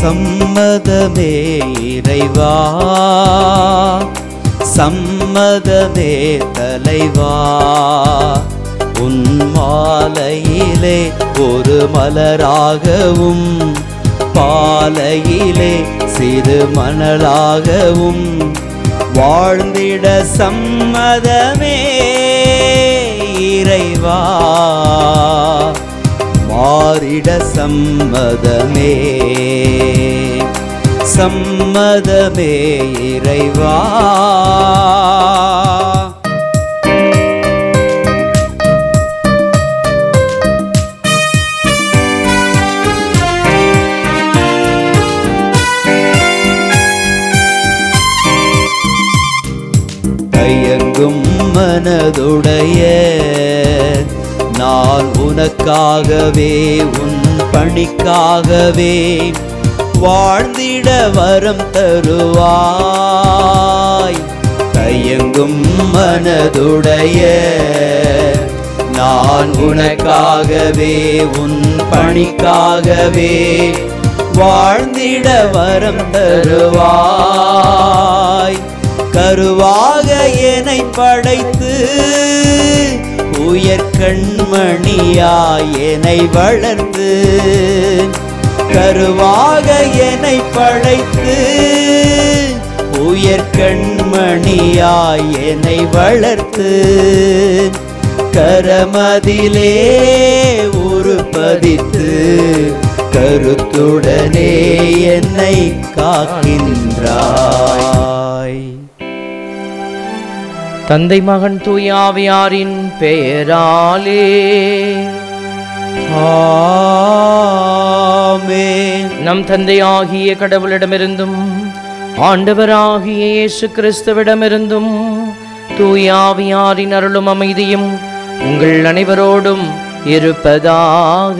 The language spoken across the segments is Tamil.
சம்மதமே இறைவா, சம்மதமே தலைவா. உன் மாலையிலே ஒரு மலராகவும் பாலையிலே சிறு மணலாகவும் வாழ்ந்திட சம்மதமே இறைவா, மாறிட சம்மதமே, சம்மதமே இறைவா. தயங்கும் மனதுடைய நான் உனக்காகவே உன் பணிக்காகவே வாழ்ந்திட வரம் தருவாய். தயங்கும் மனதுடைய நான் உனக்காகவே உன் பணிக்காகவே வாழ்ந்திட வரம் தருவாய். கருவாக என்னை படைத்து உயர் கண்மணியாய் என்னை வளர்த்து, கருவாக என்னை படைத்து உயர் கண்மணியாய் என்னை வளர்த்து, கரமதிலே உருப்பதித்து கருத்துடனே என்னை காக்கின்றாய். தந்தை மகன் தூய ஆவியாரின் பெயராலே ஆமென். நம் தந்தையாகிய கடவுளிடமிருந்தும் ஆண்டவராகிய இயேசு கிறிஸ்துவிடமிருந்தும் தூய ஆவியாரின் அருளும் அமைதியும் உங்கள் அனைவரோடும் இருப்பதாக.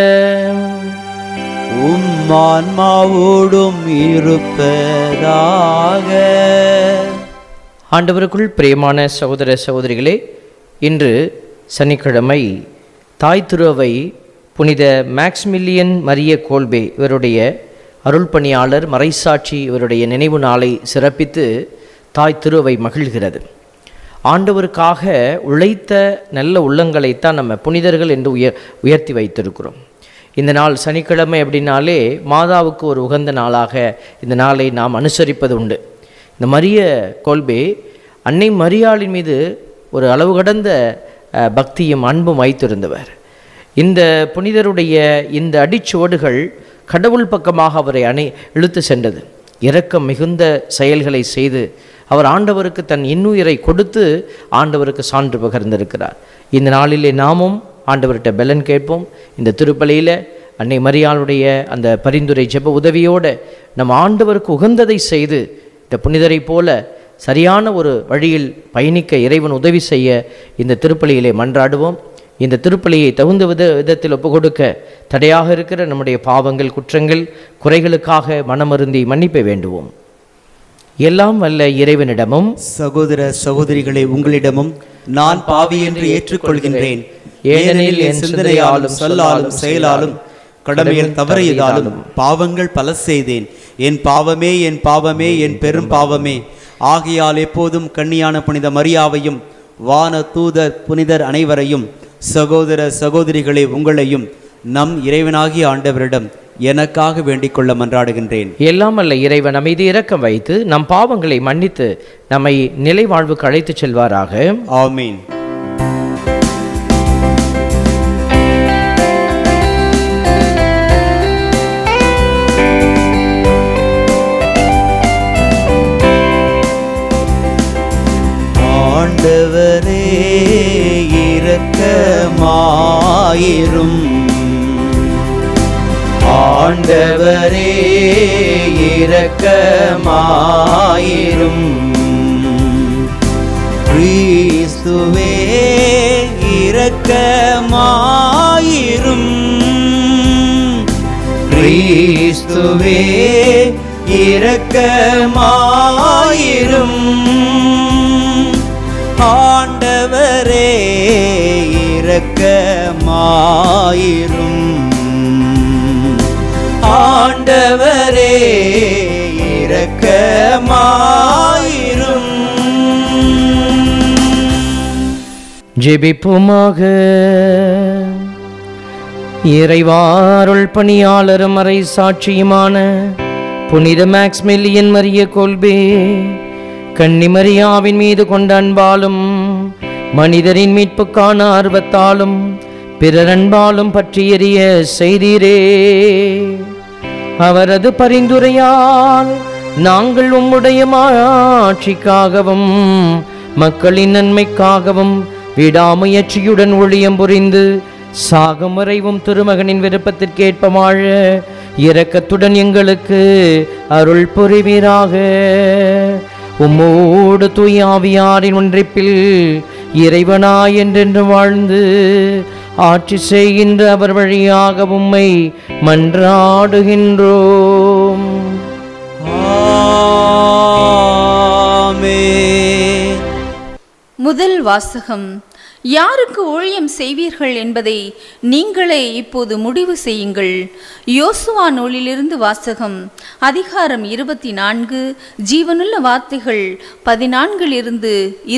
உம் ஆன்மாவோடும் இருப்பதாக. ஆண்டவருக்குள் பிரியமான சகோதர சகோதரிகளே, இன்று சனிக்கிழமை தாய் திருவை புனித மேக்ஸ்மில்லியன் மரிய கோல்பே இவருடைய அருள் பணியாளர் மறைசாட்சி இவருடைய நினைவு நாளை சிறப்பித்து தாய் திருவை மகிழ்கிறது. ஆண்டவருக்காக உழைத்த நல்ல உள்ளங்களைத்தான் நம்ம புனிதர்கள் என்று உயர்த்தி வைத்திருக்கிறோம். இந்த நாள் சனிக்கிழமை அப்படின்னாலே மாதாவுக்கு ஒரு உகந்த நாளாக இந்த நாளை நாம் அனுசரிப்பது உண்டு. இந்த மரிய கோல்பே அன்னை மரியாளின் மீது ஒரு அளவு கடந்த பக்தியும் அன்பும் வைத்திருந்தவர். இந்த புனிதருடைய இந்த அடிச்சுவடுகள் கடவுள் பக்கமாக அவரை இழுத்து சென்றது. இரக்கம் மிகுந்த செயல்களை செய்து அவர் ஆண்டவருக்கு தன் இன்னுயிரை கொடுத்து ஆண்டவருக்கு சான்று பகர்ந்திருக்கிறார். இந்த நாளிலே நாமும் ஆண்டவர்கிட்ட பெலன் கேட்போம். இந்த திருப்பலியில் அன்னை மரியாளுடைய அந்த பரிந்துரை ஜெப உதவியோடு நம் ஆண்டவருக்கு உகந்ததை செய்து இந்த புனிதரை போல சரியான ஒரு வழியில் பயணிக்க இறைவன் உதவி செய்ய இந்த திருப்பலியிலே மன்றாடுவோம். இந்த திருப்பலியை தகுந்த விதத்தில் ஒப்புக்கொடுக்க தடையாக இருக்கிற நம்முடைய பாவங்கள், குற்றங்கள், குறைகளுக்காக மனமருந்தி மன்னிப்பை வேண்டுவோம். எல்லாம் வல்ல இறைவனிடமும் சகோதர சகோதரிகளே, உங்களிடமும் நான் பாவி என்று ஏற்றுக்கொள்கின்றேன். ஏனெனில் என் சிந்தனையாலும் சொல்லாலும் செயலாலும் கடமையில் தவறியதாலும் பாவங்கள் பல செய்தேன். என் பாவமே, என் பாவமே, என் பெரும் பாவமே. ஆகையால் எப்போதும் கன்னியான புனித மரியாவையும் வான தூதர் புனிதர் அனைவரையும் சகோதர சகோதரிகளே உங்களையும் நம் இறைவனாகிய ஆண்டவரிடம் எனக்காக வேண்டிக் கொள்ள மன்றாடுகின்றேன். எல்லாம் அல்ல இறைவன் அமைதி இரக்கம் வைத்து நம் பாவங்களை மன்னித்து நம்மை நிலை வாழ்வுக்கு அழைத்துச் செல்வாராக. ஆமீன். ஆண்டவரே இரக்கமாயிரும். ஆண்டவரே இரக்கமாயிரும். கிறிஸ்துவே இரக்கமாயிரும். கிறிஸ்துவே இரக்கமாயிரும். ஆண்டவரே இரக்கமாயிரும். ஆண்டவரே இரக்கமாயிரும். ஜெபிப்போமாக. இறைவாருள் பணியாளரும் மறை சாட்சியுமான புனித மேக்ஸ்மில்லியன் மரிய கோல்பே கன்னிமரியாவின் மீது கொண்ட அன்பாலும் மனிதரின் மீட்புக்கான ஆர்வத்தாலும் பிறர் அன்பாலும் பற்றி எறிய செய்தீரே. அவரது பரிந்துரையால் நாங்கள் உம்முடைய ஆட்சிக்காகவும் மக்களின் நன்மைக்காகவும் விடாமுயற்சியுடன் ஊழியம் புரிந்து சாகமுறைவும் திருமகனின் விருப்பத்திற்கேற்ப வாழ இரக்கத்துடன் எங்களுக்கு அருள் புரிவீராக. உம்மோடு தூய ஆவியாரின் ஒன்றிப்பில் இறைவனாய் என்றென்று வாழ்ந்து ஆட்சி செய்கின்ற அவர் வழியாக உம்மை மன்றாடுகின்றோம். ஆமென். முதல் வாசகம். யாருக்கு ஊழியம் செய்வீர்கள் என்பதை நீங்களே இப்போது முடிவு செய்யுங்கள். யோசுவா நூலிலிருந்து வாசகம். அதிகாரம் 24, ஜீவனுள்ள வார்த்தைகள் 14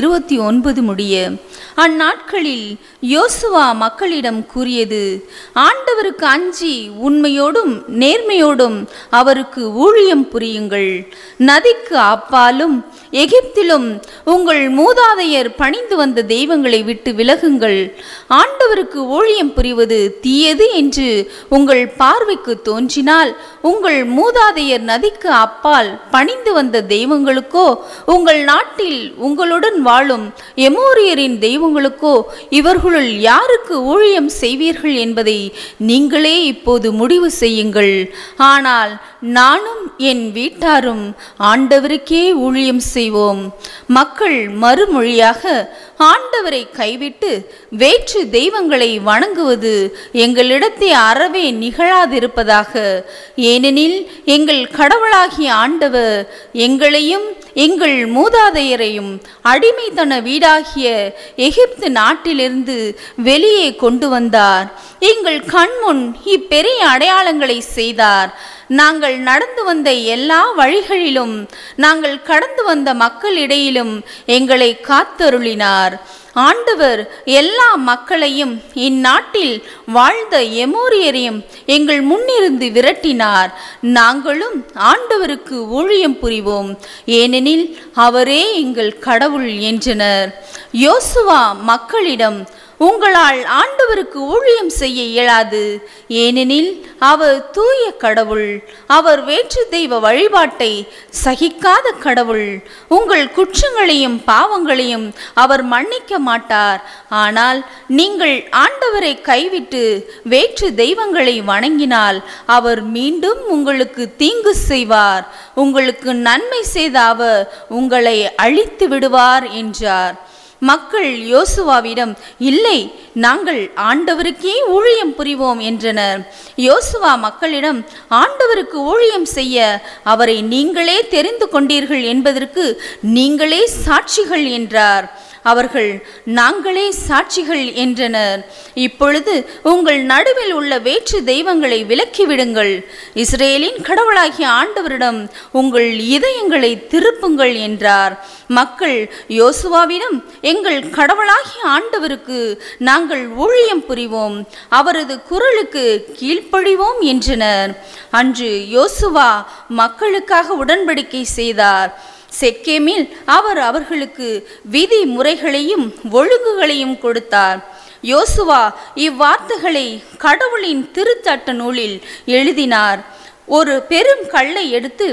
29 முடிய. அந்நாட்களில் யோசுவா மக்களிடம் கூறியது: ஆண்டவருக்கு அஞ்சி உண்மையோடும் நேர்மையோடும் அவருக்கு ஊழியம் புரியுங்கள். நதிக்கு அப்பாலும் எகிப்திலும் உங்கள் மூதாதையர் பணிந்து வந்த தெய்வங்களை விட்டு விலகுங்கள். ஆண்டவருக்கு ஊழியம் புரிவது தீயது என்று உங்கள் பார்வைக்கு தோன்றினால், உங்கள் மூதாதையர் நதிக்கு அப்பால் பணிந்து வந்த தெய்வங்களுக்கோ, உங்கள் நாட்டில் உங்களுடன் வாழும் எமோரியரின் தெய்வங்களுக்கோ இவர்களுள் யாருக்கு ஊழியம் செய்வீர்கள் என்பதை நீங்களே இப்போது முடிவு செய்யுங்கள். ஆனால் நானும் என் வீட்டாரும் ஆண்டவருக்கே ஊழியம் செய்வோம். மக்கள் மறுமொழியாக, ஆண்டவரை கைவிட்டு வேற்று தெய்வங்களை வணங்குவது எங்களிடத்தே அறவே நிகழாதிருப்பதாக. ஏனெனில் எங்கள் கடவுளாகிய ஆண்டவர் எங்களையும் எங்கள் மூதாதையரையும் அடிமைத்தன வீடாகிய எகிப்து நாட்டிலிருந்து வெளியே கொண்டு வந்தார். எங்கள் கண்முன் இப்பெரிய அடையாளங்களை செய்தார். நாங்கள் நடந்து வந்த எல்லா வழிகளிலும், நாங்கள் கடந்து வந்த மக்களிடையிலும் எங்களை காத்தருளினார். ஆண்டவர் எல்லா மக்களையும் இந்நாட்டில் வாழ்ந்த எமோரியரையும் எங்கள் முன்னிருந்து விரட்டினார். நாங்களும் ஆண்டவருக்கு ஊழியம் புரிவோம், ஏனெனில் அவரே எங்கள் கடவுள் என்றனர். யோசுவா மக்களிடம், உங்களால் ஆண்டவருக்கு ஊழியம் செய்ய இயலாது, ஏனெனில் அவர் தூய கடவுள். அவர் வேற்று தெய்வ வழிபாட்டை சகிக்காத கடவுள். உங்கள் குற்றங்களையும் பாவங்களையும் அவர் மன்னிக்க மாட்டார். ஆனால் நீங்கள் ஆண்டவரை கைவிட்டு வேற்று தெய்வங்களை வணங்கினால் அவர் மீண்டும் உங்களுக்கு தீங்கு செய்வார். உங்களுக்கு நன்மை செய்த அவர் உங்களை அழித்து விடுவார் என்றார். மக்கள் யோசுவாவிடம், இல்லை, நாங்கள் ஆண்டவருக்கே ஊழியம் புரிவோம் என்றனர். யோசுவா மக்களிடம், ஆண்டவருக்கு ஊழியம் செய்ய அவரை நீங்களே தெரிந்து கொண்டீர்கள் என்பதற்கு நீங்களே சாட்சிகள் என்றார். அவர்கள், நாங்களே சாட்சிகள் என்றனர். இப்பொழுது உங்கள் நடுவில் உள்ள வேற்று தெய்வங்களை விலக்கிவிடுங்கள். இஸ்ரேலின் கடவுளாகிய ஆண்டவரிடம் உங்கள் இதயங்களை திருப்புங்கள் என்றார். மக்கள் யோசுவாவிடம், எங்கள் கடவுளாகிய ஆண்டவருக்கு நாங்கள் ஊழியம் புரிவோம், அவரது குரலுக்கு கீழ்ப்படிவோம் என்றனர். அன்று யோசுவா மக்களுக்காக உடன்படிக்கை செய்தார். செக்கேமில் அவர் அவர்களுக்கு விதி முறைகளையும் ஒழுங்குகளையும் கொடுத்தார். யோசுவா இவ்வார்த்தைகளை கடவுளின் திருச்சட்ட நூலில் எழுதினார். ஒரு பெரும் கல்லை எடுத்து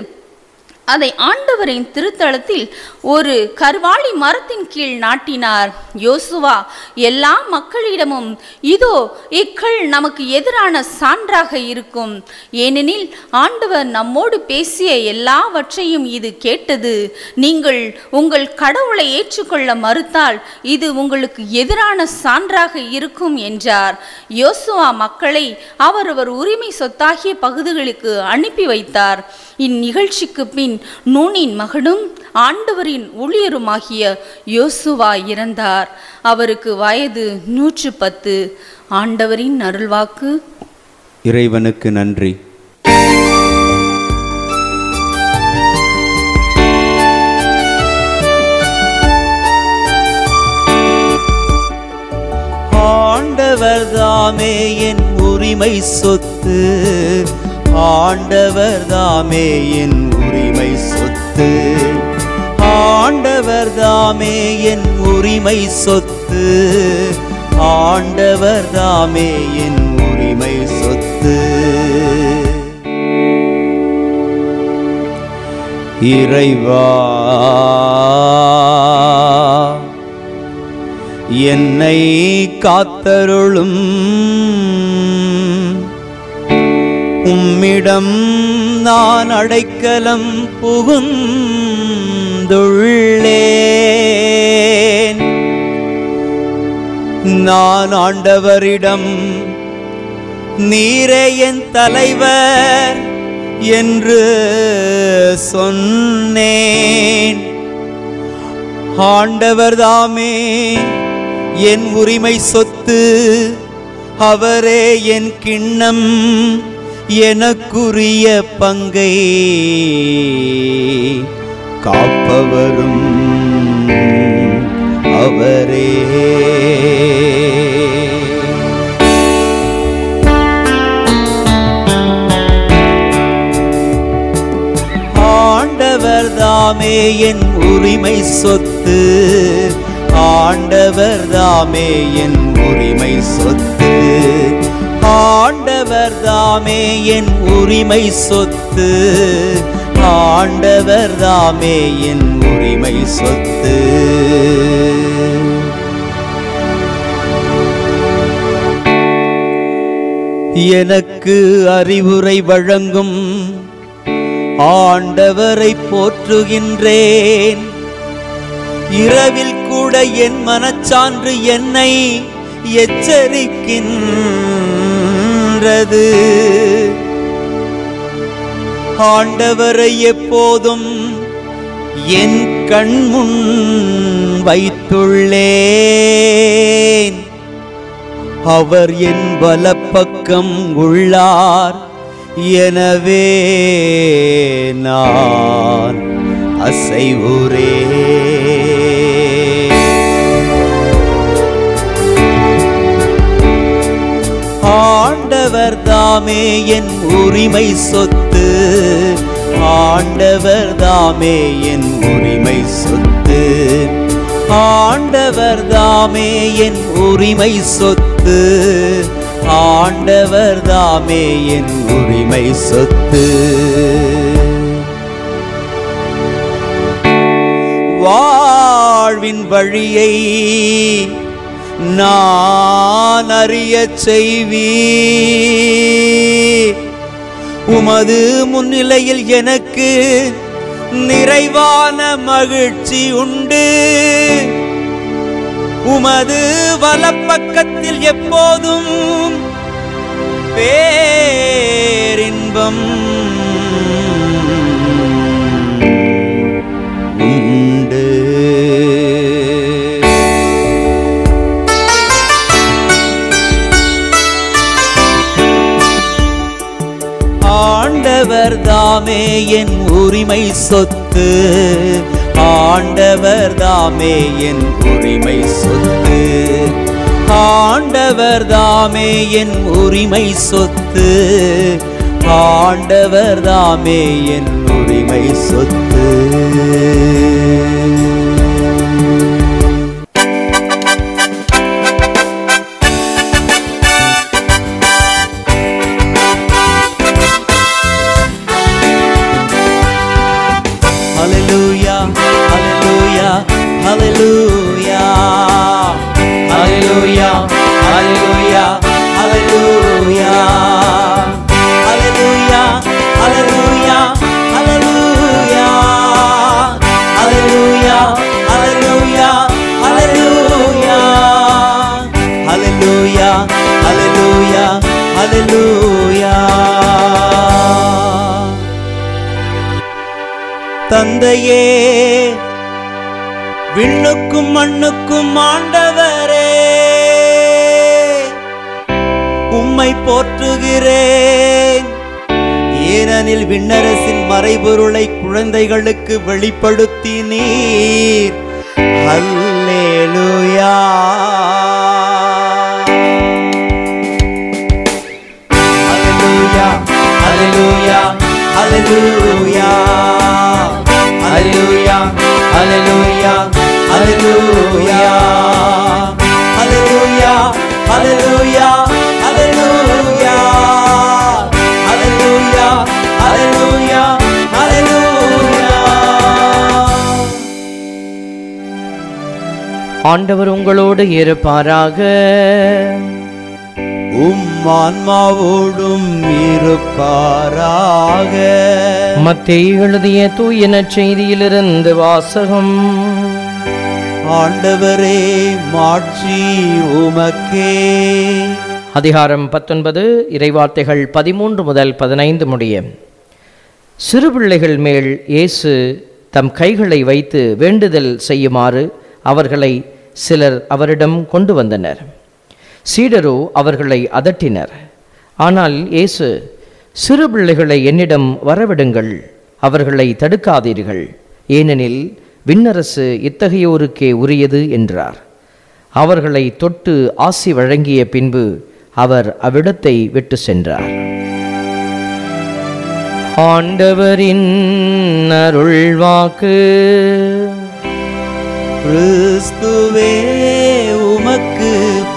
அதை ஆண்டவரின் திருத்தலத்தில் ஒரு கர்வாலி மரத்தின் கீழ் நாட்டினார். யோசுவா எல்லா மக்களிடமும், இதோ இக்கல் நமக்கு எதிரான சான்றாக இருக்கும், ஏனெனில் ஆண்டவர் நம்மோடு பேசிய எல்லாவற்றையும் இது கேட்டது. நீங்கள் உங்கள் கடவுளை ஏற்றுக்கொள்ள மறுத்தால் இது உங்களுக்கு எதிரான சான்றாக இருக்கும் என்றார். யோசுவா மக்களை அவரவர் உரிமை சொத்தாகிய பகுதிகளுக்கு அனுப்பி வைத்தார். இந்நிகழ்ச்சிக்கு பின் நூனின் மகனும் ஆண்டவரின் ஊழியருமாகிய யோசுவா இறந்தார். அவருக்கு வயது 110. ஆண்டவரின் அருள்வாக்கு. இறைவனுக்கு நன்றி. ஆண்டவர் தாமே என் உரிமை சொத்து, ஆண்டவர் தாமே என் உரிமை சொத்து, ஆண்டவர் தாமே என் உரிமை சொத்து, ஆண்டவர் தாமே என் உரிமை சொத்து. இறைவா என்னை காத்தருளும், உம்மிடம் நான் அடைக்கலம் புகுந்துள்ளேன். நான் ஆண்டவரிடம் நீரே என் தலைவர் என்று சொன்னேன். ஆண்டவர் தாமே என் உரிமை சொத்து, அவரே என் கிண்ணம், எனக்குரிய பங்கை காப்பவரும் அவரே. ஆண்டவர் தாமே என் உரிமை சொத்து, ஆண்டவர் தாமே என் உரிமை சொத்து, ஆண்டவர் தாமே என் உரிமை சொத்து, ஆண்டவர் தாமே என் உரிமை சொத்து. எனக்கு அறிவுரை வழங்கும் ஆண்டவரை போற்றுகின்றேன். இரவில் கூட என் மனச்சான்று என்னை எச்சரிக்கின்றது. ஆண்டவரை எப்போதும் என் கண்முன் வைத்துள்ளேன். அவர் என் வலப்பக்கம் உள்ளார், எனவே நான் அசைவுறேன். ஆண்டவர் தாமே என் உரிமை சொத்து, ஆண்டவர் தாமே என் உரிமை சொத்து, ஆண்டவர் தாமே என் உரிமை சொத்து, ஆண்டவர் தாமே என் உரிமை சொத்து. வாழ்வின் வழியை நான் அறியச் செய்வீர். உமது முன்னிலையில் எனக்கு நிறைவான மகிழ்ச்சி உண்டு. உமது வலப்பக்கத்தில் எப்போதும் பேரின்பம் உண்டு. ஆண்டவர் தாமே என் உரிமை சொத்து, ஆண்டவர் தாமே என் உரிமை சொத்து, ஆண்டவர் தாமே என் உரிமை சொத்து, ஆண்டவர் தாமே என் உரிமை சொத்து. Hallelujah, hallelujah, hallelujah, hallelujah, hallelujah, hallelujah, hallelujah, hallelujah, hallelujah, hallelujah, hallelujah, hallelujah, hallelujah. தந்தையே, விண்ணுக்கும் மண்ணுக்கும் ஆண்டவரே, உம்மை போற்றுகிறேன். ஏனெனில் விண்ணரசின் மறைபொருளை குழந்தைகளுக்கு வெளிப்படுத்தினீர். அல்லேலூயா. அல்லேலூயா அல்லேலூயா அல்லேலூயா அல்லேலூயா அல்லேலூயா அல்லேலூயா அல்லேலூயா அல்லேலூயா அல்லேலூயா அல்லேலூயா. ஆண்டவர் உங்களோடு இருப்பாராக. ஆன்மாவோடும் இருப்பாராக. மத்தேயு எழுதிய தூய நற்செய்தியிலிருந்து வாசகம். ஆண்டவரே மாட்சி உமக்கே. அதிகாரம் 19, இறைவார்த்தைகள் 13 முதல் 15 முடிய. சிறு பிள்ளைகள் மேல் இயேசு தம் கைகளை வைத்து வேண்டுதல் செய்யுமாறு அவர்களை சிலர் அவரிடம் கொண்டு வந்தனர். சீடரோ அவர்களை அதட்டினர். ஆனால் இயேசு, சிறு பிள்ளைகளை என்னிடம் வரவிடுங்கள், அவர்களை தடுக்காதீர்கள், ஏனெனில் விண்ணரசு இத்தகையோருக்கே உரியது என்றார். அவர்களை தொட்டு ஆசி வழங்கிய பின்பு அவர் அவ்விடத்தை விட்டு சென்றார். ஆண்டவரின் அருள்வாக்கு. கிறிஸ்துவே உமக்கு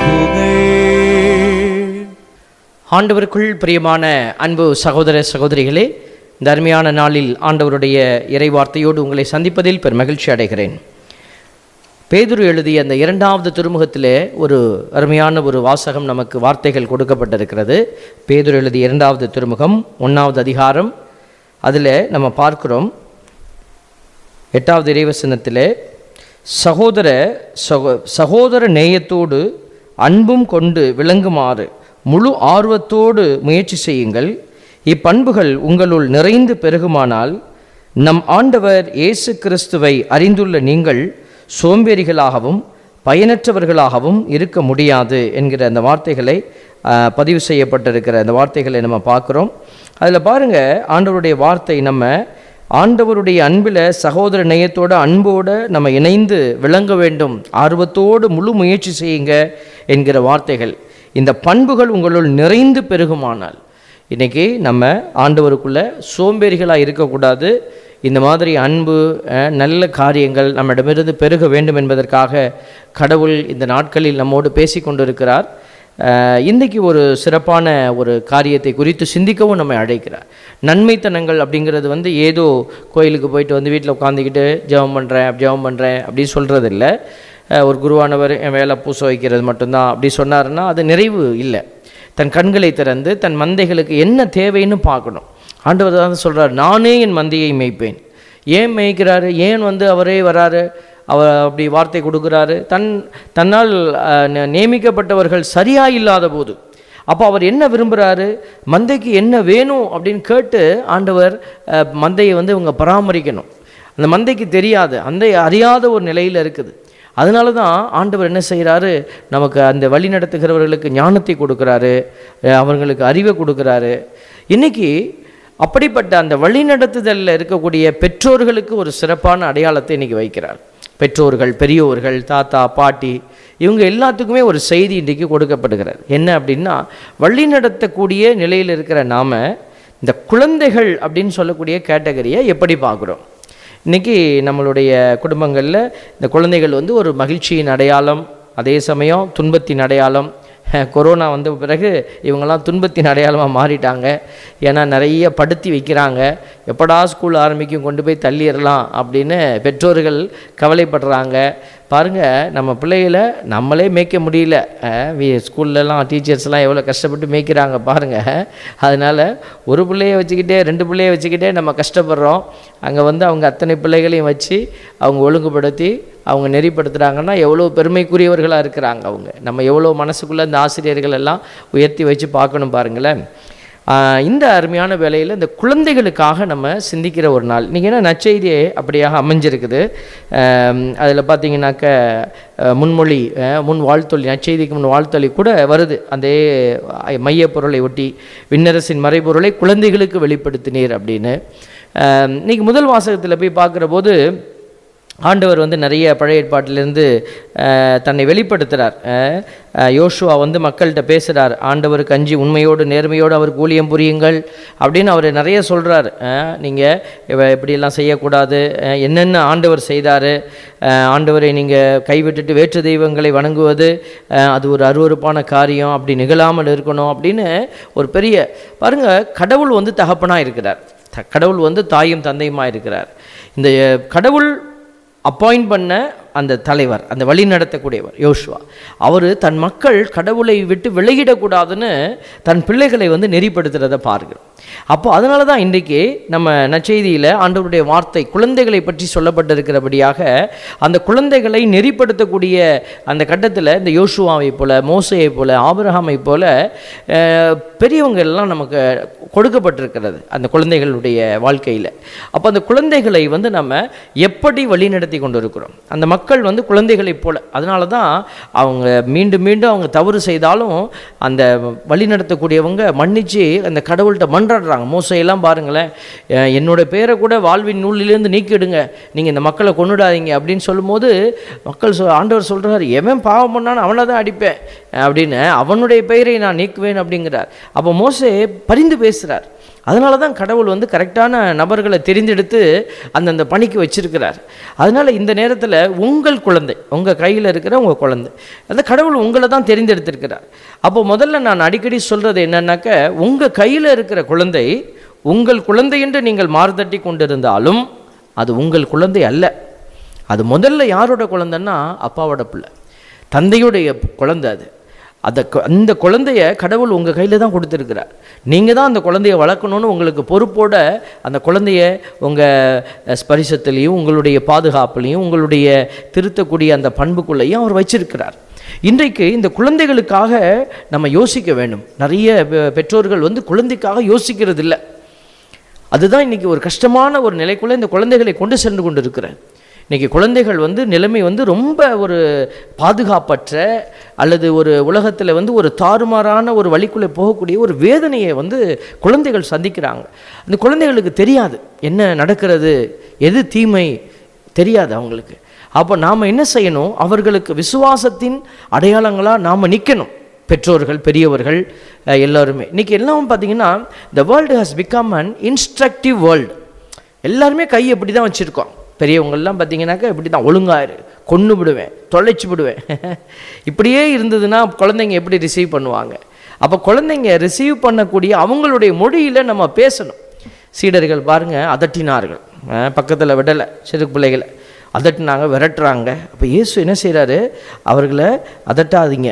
புகழ். ஆண்டவருக்குள் பிரியமான அன்பு சகோதர சகோதரிகளே, இந்த அருமையான நாளில் ஆண்டவருடைய இறைவார்த்தையோடு உங்களை சந்திப்பதில் பெரும் மகிழ்ச்சி அடைகிறேன். பேதுரு எழுதிய அந்த 2வது திருமுகத்திலே ஒரு அருமையான ஒரு வாசகம் நமக்கு வார்த்தைகள் கொடுக்கப்பட்டிருக்கிறது. பேதுரு எழுதிய 2வது திருமுகம் 1வது அதிகாரம். அதில் நம்ம பார்க்கிறோம் 8வது இறைவசனத்திலே, சகோதர நேயத்தோடு அன்பும் கொண்டு விளங்குமாறு முழு ஆர்வத்தோடு முயற்சி செய்யுங்கள். இப்பண்புகள் உங்களுள் நிறைந்து பெருகுமானால் நம் ஆண்டவர் இயேசு கிறிஸ்துவை அறிந்துள்ள நீங்கள் சோம்பேறிகளாகவும் பயனற்றவர்களாகவும் இருக்க முடியாது என்கிற அந்த வார்த்தைகளை பதிவு செய்யப்பட்டிருக்கிற அந்த வார்த்தைகளை நம்ம பார்க்குறோம். அதில் பாருங்கள், ஆண்டவருடைய வார்த்தை நம்ம ஆண்டவருடைய அன்பில் சகோதர நேயத்தோட அன்போடு நம்ம இணைந்து விளங்க வேண்டும், ஆர்வத்தோடு முழு முயற்சி செய்யுங்க என்கிற வார்த்தைகள். இந்த பண்புகள் உங்களுள் நிறைந்து பெருகுமானால், இன்றைக்கி நம்ம ஆண்டவருக்குள்ளே சோம்பேறிகளாக இருக்கக்கூடாது. இந்த மாதிரி அன்பு நல்ல காரியங்கள் நம்மிடமிருந்து பெருக வேண்டும் என்பதற்காக கடவுள் இந்த நாட்களில் நம்மோடு பேசி கொண்டிருக்கிறார். இன்றைக்கி ஒரு சிறப்பான ஒரு காரியத்தை குறித்து சிந்திக்கவும் நம்ம அழைக்கிறார். நன்மைத்தனங்கள் அப்படிங்கிறது ஏதோ கோயிலுக்கு போயிட்டு வீட்டில் உட்காந்துக்கிட்டு ஜெபம் பண்ணுறேன் அப்படின்னு சொல்கிறது இல்லை. ஒரு குருவானவர் என் வேலை பூச வைக்கிறது மட்டும்தான் அப்படி சொன்னாருன்னா அது நிறைவு இல்லை. தன் கண்களை திறந்து தன் மந்தைகளுக்கு என்ன தேவைன்னு பார்க்கணும். ஆண்டவர் தான் சொல்கிறார், நானே என் மந்தையை மேய்ப்பேன். ஏன் மேய்க்கிறாரு? ஏன் அவரே வராரு? அவர் அப்படி வார்த்தை கொடுக்குறாரு. தன்னால் நியமிக்கப்பட்டவர்கள் சரியாக இல்லாத போது அப்போ அவர் என்ன விரும்புகிறாரு, மந்தைக்கு என்ன வேணும் அப்படின்னு கேட்டு ஆண்டவர் மந்தையை இவங்க பராமரிக்கணும். அந்த மந்தைக்கு தெரியாது, அந்த அறியாத ஒரு நிலையில் இருக்குது. அதனால தான் ஆண்டவர் என்ன செய்கிறாரு, நமக்கு அந்த வழி நடத்துகிறவர்களுக்கு ஞானத்தை கொடுக்குறாரு, அவர்களுக்கு அறிவை கொடுக்குறாரு. இன்றைக்கி அப்படிப்பட்ட அந்த வழி நடத்துதலில் இருக்கக்கூடிய பெற்றோர்களுக்கு ஒரு சிறப்பான அடையாளத்தை இன்றைக்கி வைக்கிறார். பெற்றோர்கள், பெரியோர்கள், தாத்தா, பாட்டி, இவங்க எல்லாத்துக்குமே ஒரு செய்தி இன்றைக்கு கொடுக்கப்படுகிறார். என்ன அப்படின்னா, வழி நடத்தக்கூடிய நிலையில் இருக்கிற நாம் இந்த குழந்தைகள் அப்படின்னு சொல்லக்கூடிய கேட்டகரியை எப்படி பார்க்குறோம்? இன்றைக்கி நம்மளுடைய குடும்பங்களில் இந்த குழந்தைகள் ஒரு மகிழ்ச்சியின் அடையாளம், அதே சமயம் துன்பத்தின் அடையாளம். கொரோனா வந்த பிறகு இவங்கெல்லாம் துன்பத்தின் அடையாளமாக மாறிட்டாங்க. ஏன்னா நிறைய படுத்தி வைக்கிறாங்க. எப்படா ஸ்கூல் ஆரம்பிக்கும், கொண்டு போய் தள்ளிடலாம் அப்படின்னு பெற்றோர்கள் கவலைப்படுறாங்க. பாருங்கள், நம்ம பிள்ளைகளை நம்மளே மேய்க்க முடியல. ஸ்கூல்லலாம் டீச்சர்ஸ்லாம் எவ்வளோ கஷ்டப்பட்டு மேய்க்கிறாங்க பாருங்கள். அதனால் ஒரு பிள்ளையை வச்சுக்கிட்டே 2 பிள்ளையை வச்சுக்கிட்டே நம்ம கஷ்டப்படுறோம். அங்கே அவங்க அத்தனை பிள்ளைகளையும் வச்சு அவங்க ஒழுங்குபடுத்தி அவங்க நெறிப்படுத்துகிறாங்கன்னா எவ்வளோ பெருமைக்குரியவர்களாக இருக்கிறாங்க அவங்க. நம்ம எவ்வளோ மனசுக்குள்ளே இந்த ஆசிரியர்கள் எல்லாம் உயர்த்தி வச்சு பார்க்கணும் பாருங்களேன். இந்த அருமையான வேலையில் இந்த குழந்தைகளுக்காக நம்ம சிந்திக்கிற ஒரு நாள் இன்றைக்கி. என்ன நற்செய்தியே அப்படியாக அமைஞ்சிருக்குது. அதில் பார்த்தீங்கன்னாக்க முன்மொழி, முன் வாழ்த்தொலி, நற்செய்திக்கு முன் வாழ்த்தொலி கூட வருது. அந்த மையப்பொருளை ஒட்டி விண்ணரசின் மறைபொருளை குழந்தைகளுக்கு வெளிப்படுத்தினீர் அப்படின்னு. இன்றைக்கி முதல் வாசகத்தில் போய் பார்க்குற போது ஆண்டவர் வந்து நிறைய பழைய ஏற்பாட்டிலிருந்து தன்னை வெளிப்படுத்துகிறார். யோசுவா வந்து மக்கள்கிட்ட பேசுகிறார், ஆண்டவருக்கு அஞ்சி உண்மையோடு நேர்மையோடு அவருக்கு ஊழியம் புரியுங்கள் அப்படின்னு அவர் நிறைய சொல்கிறார். நீங்கள் இப்படியெல்லாம் செய்யக்கூடாது, என்னென்ன ஆண்டவர் செய்தார், ஆண்டவரை நீங்கள் கைவிட்டுட்டு வேற்று தெய்வங்களை வணங்குவது அது ஒரு அருவருப்பான காரியம், அப்படி நிகழாமல் இருக்கணும் அப்படின்னு ஒரு பெரிய பாருங்கள். கடவுள் வந்து தகப்பனாக இருக்கிறார், கடவுள் வந்து தாயும் தந்தையுமாக இருக்கிறார். இந்த கடவுள் அப்பாயிண்ட் பண்ண அந்த தலைவர், அந்த வழி நடத்தக்கூடியவர் யோசுவா, அவர் தன் மக்கள் கடவுளை விட்டு விலகிடக்கூடாதுன்னு தன் பிள்ளைகளை வந்து நெறிப்படுத்துகிறத பார்க்கிறோம். அப்போ அதனால தான் இன்றைக்கு நம்ம நற்செய்தியில் ஆண்டவருடைய வார்த்தை குழந்தைகளை பற்றி சொல்லப்பட்டிருக்கிறபடியாக அந்த குழந்தைகளை நெறிப்படுத்தக்கூடிய அந்த கட்டத்தில் இந்த யோசுவாவை போல, மோசையை போல, ஆபிரகாமை போல பெரியவங்க எல்லாம் நமக்கு கொடுக்கப்பட்டிருக்கிறது அந்த குழந்தைகளுடைய வாழ்க்கையில். அப்போ அந்த குழந்தைகளை வந்து நம்ம எப்படி வழிநடத்தி கொண்டு இருக்கிறோம்? அந்த மக்கள் வந்து குழந்தைகளைப் போல. அதனால தான் அவங்க மீண்டும் மீண்டும் அவங்க தவறு செய்தாலும் அந்த வழி நடத்தக்கூடியவங்க மன்னிச்சு அந்த கடவுள்கிட்ட மன்றாடுறாங்க. மோசையெல்லாம் பாருங்களேன், என்னோட பேரை கூட வாழ்வின் நூலிலிருந்து நீக்கிடுங்க, நீங்கள் இந்த மக்களை கொண்டுடாதீங்க அப்படின்னு சொல்லும்போது மக்கள் ஆண்டவர் சொல்கிறார், எவன் பாவம் பண்ணான்னு அவனை தான் அடிப்பேன் அப்படின்னு, அவனுடைய பெயரை நான் நீக்குவேன் அப்படிங்கிறார். அப்போ மோசே பரிந்து பேசுகிறார். அதனால தான் கடவுள் வந்து கரெக்டான நபர்களை தெரிந்தெடுத்து அந்தந்த பணிக்கு வச்சிருக்கிறார். அதனால் இந்த நேரத்தில் உங்கள் குழந்தை, உங்கள் கையில் இருக்கிற உங்கள் குழந்தை, அந்த கடவுள் உங்களை தான் தெரிந்தெடுத்திருக்கிறார். அப்போ முதல்ல நான் அடிக்கடி சொல்கிறது என்னன்னாக்க, உங்கள் கையில் இருக்கிற குழந்தை உங்கள் குழந்தை என்று நீங்கள் மாறுதட்டி கொண்டிருந்தாலும் அது உங்கள் குழந்தை அல்ல. அது முதல்ல யாரோட குழந்தைன்னா அப்பாவோட பிள்ளை, தந்தையுடைய குழந்தை. அது அந்த குழந்தைய கடவுள் உங்கள் கையில் தான் கொடுத்துருக்கிறார். நீங்கள் தான் அந்த குழந்தைய வளர்க்கணுன்னு உங்களுக்கு பொறுப்போட அந்த குழந்தைய உங்கள் ஸ்பரிசத்துலேயும் உங்களுடைய பாதுகாப்புலேயும் உங்களுடைய திருத்தக்கூடிய அந்த பண்புக்குள்ளேயும் அவர் வச்சிருக்கிறார். இன்றைக்கு இந்த குழந்தைகளுக்காக நம்ம யோசிக்க வேண்டும். நிறைய பெற்றோர்கள் வந்து குழந்தைக்காக யோசிக்கிறது இல்லை. அதுதான் இன்றைக்கி ஒரு கஷ்டமான ஒரு நிலைக்குள்ளே இந்த குழந்தைகளை கொண்டு சென்று கொண்டு இருக்கிறேன். இன்றைக்கி குழந்தைகள் வந்து நிலைமை வந்து ரொம்ப ஒரு பாதுகாப்பற்ற அல்லது ஒரு உலகத்தில் வந்து ஒரு தாறுமாறான ஒரு வழிக்குள்ளே போகக்கூடிய ஒரு வேதனையை வந்து குழந்தைகள் சந்திக்கிறாங்க. அந்த குழந்தைகளுக்கு தெரியாது என்ன நடக்கிறது, எது தீமை தெரியாது அவங்களுக்கு. அப்போ நாம் என்ன செய்யணும்? அவர்களுக்கு விசுவாசத்தின் அடையாளங்களாக நாம் நிற்கணும். பெற்றோர்கள், பெரியவர்கள் எல்லாருமே. இன்றைக்கி எல்லாம் பார்த்திங்கன்னா the world has become an instructive world. எல்லாருமே கை எப்படி தான் வச்சுருக்கோம். பெரியவங்கள்லாம் பார்த்தீங்கன்னாக்கா இப்படி தான், ஒழுங்காயிரு, கொன்று விடுவேன், தொலைச்சி விடுவேன், இப்படியே இருந்ததுன்னா குழந்தைங்க எப்படி ரிசீவ் பண்ணுவாங்க? அப்போ குழந்தைங்க ரிசீவ் பண்ணக்கூடிய அவங்களுடைய மொழியில் நம்ம பேசணும். சீடர்கள் பாருங்கள் அதட்டினார்கள், பக்கத்தில் விடலை, சிறு பிள்ளைகளை அதட்டினாங்க, விரட்டுறாங்க. அப்போ இயேசு என்ன செய்கிறாரு? அவர்களை அதட்டாதீங்க,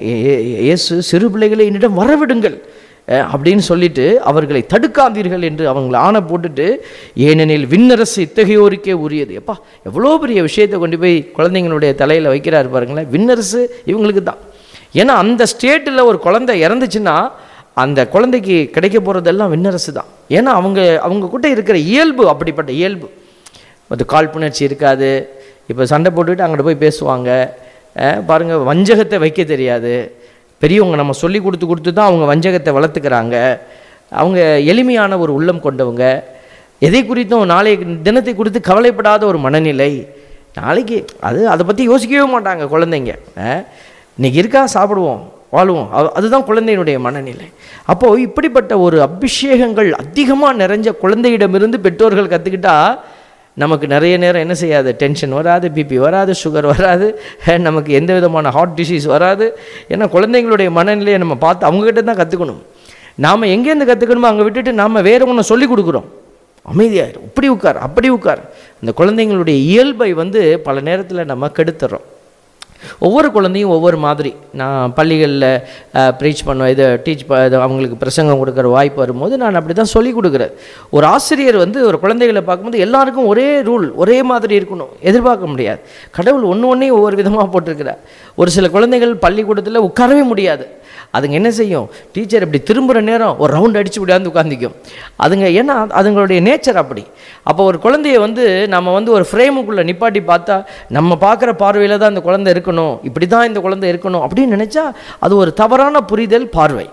இயேசு சிறு பிள்ளைகளை என்னிடம் வரவிடுங்கள் அப்படின்னு சொல்லிட்டு அவர்களை தடுக்காதீர்கள் என்று அவங்களை ஆணை போட்டுட்டு, ஏனெனில் விண்ணரசு இத்தகையோருக்கே உரியது. எப்பா எவ்வளோ பெரிய விஷயத்தை கொண்டு போய் குழந்தைங்களுடைய தலையில் வைக்கிறாரு பாருங்களேன். விண்ணரசு இவங்களுக்கு தான். ஏன்னா அந்த ஸ்டேட்டில் ஒரு குழந்தை இறந்துச்சுன்னா அந்த குழந்தைக்கு கிடைக்க போகிறதெல்லாம் விண்ணரசு தான். ஏன்னா அவங்க கிட்ட இருக்கிற இயல்பு அப்படிப்பட்ட இயல்பு. அது காழ்ப்புணர்ச்சி இருக்காது. இப்போ சண்டை போட்டுக்கிட்டு அங்கிட்ட போய் பேசுவாங்க பாருங்கள். வஞ்சகத்தை வைக்க தெரியாது. பெரியவங்க நம்ம சொல்லி கொடுத்து தான் அவங்க வஞ்சகத்தை வளர்த்துக்கிறாங்க. அவங்க எளிமையான ஒரு உள்ளம் கொண்டவங்க. எதை குறித்தும் நாளைய தினத்தை குறித்து கவலைப்படாத ஒரு மனநிலை. நாளைக்கு அதை பற்றி யோசிக்கவே மாட்டாங்க குழந்தைங்க. இன்றைக்கி இருக்கா, சாப்பிடுவோம், வாழ்வோம், அதுதான் குழந்தையினுடைய மனநிலை. அப்போது இப்படிப்பட்ட ஒரு அபிஷேகங்கள் அதிகமாக நிறைஞ்ச குழந்தையிடமிருந்து பெற்றோர்கள் கற்றுக்கிட்டா நமக்கு நிறைய நேரம் என்ன செய்யாது? டென்ஷன் வராது, பிபி வராது, சுகர் வராது, நமக்கு எந்த விதமான ஹார்ட் டிசீஸ் வராது. ஏன்னா குழந்தைங்களுடைய மனநிலையை நம்ம பார்த்து அவங்ககிட்ட தான் கற்றுக்கணும். நாம் எங்கேருந்து கற்றுக்கணுமோ அங்கே விட்டுட்டு நாம் வேறு ஒன்று சொல்லிக் கொடுக்குறோம். அமைதியாயிரும், இப்படி உட்கார், அப்படி உட்கார். அந்த குழந்தைங்களுடைய இயல்பை வந்து பல நேரத்தில் நம்ம கெடுத்துறோம். ஒவ்வொரு குழந்தையும் ஒவ்வொரு மாதிரி. நான் பள்ளிகளில் ப்ரீச் பண்ணுவேன், அவங்களுக்கு பிரசங்கம் கொடுக்குற வாய்ப்பு வரும்போது நான் அப்படி தான் சொல்லிக் கொடுக்குறேன். ஒரு ஆசிரியர் வந்து ஒரு குழந்தைகளை பார்க்கும்போது எல்லாருக்கும் ஒரே ரூல், ஒரே மாதிரி இருக்கணும் எதிர்பார்க்க முடியாது. கடவுள் ஒன்றையும் ஒவ்வொரு விதமாக போட்டிருக்கிறார். ஒரு சில குழந்தைகள் பள்ளிக்கூடத்தில் உட்காரவே முடியாது. அதுங்க என்ன செய்யும்? டீச்சர் இப்படி திரும்புகிற நேரம் ஒரு ரவுண்ட் அடித்து விடாந்து உட்காந்துக்கும் அதுங்க. ஏன்னா அதுங்களுடைய நேச்சர் அப்படி. அப்போ ஒரு குழந்தைய வந்து நம்ம வந்து ஒரு ஃப்ரேமுக்குள்ளே நிப்பாட்டி பார்த்தா நம்ம பார்க்குற பார்வையில் தான் அந்த குழந்தை இருக்கணும், இப்படி தான் இந்த குழந்தை இருக்கணும் அப்படின்னு நினச்சா அது ஒரு தவறான புரிதல், பார்வை.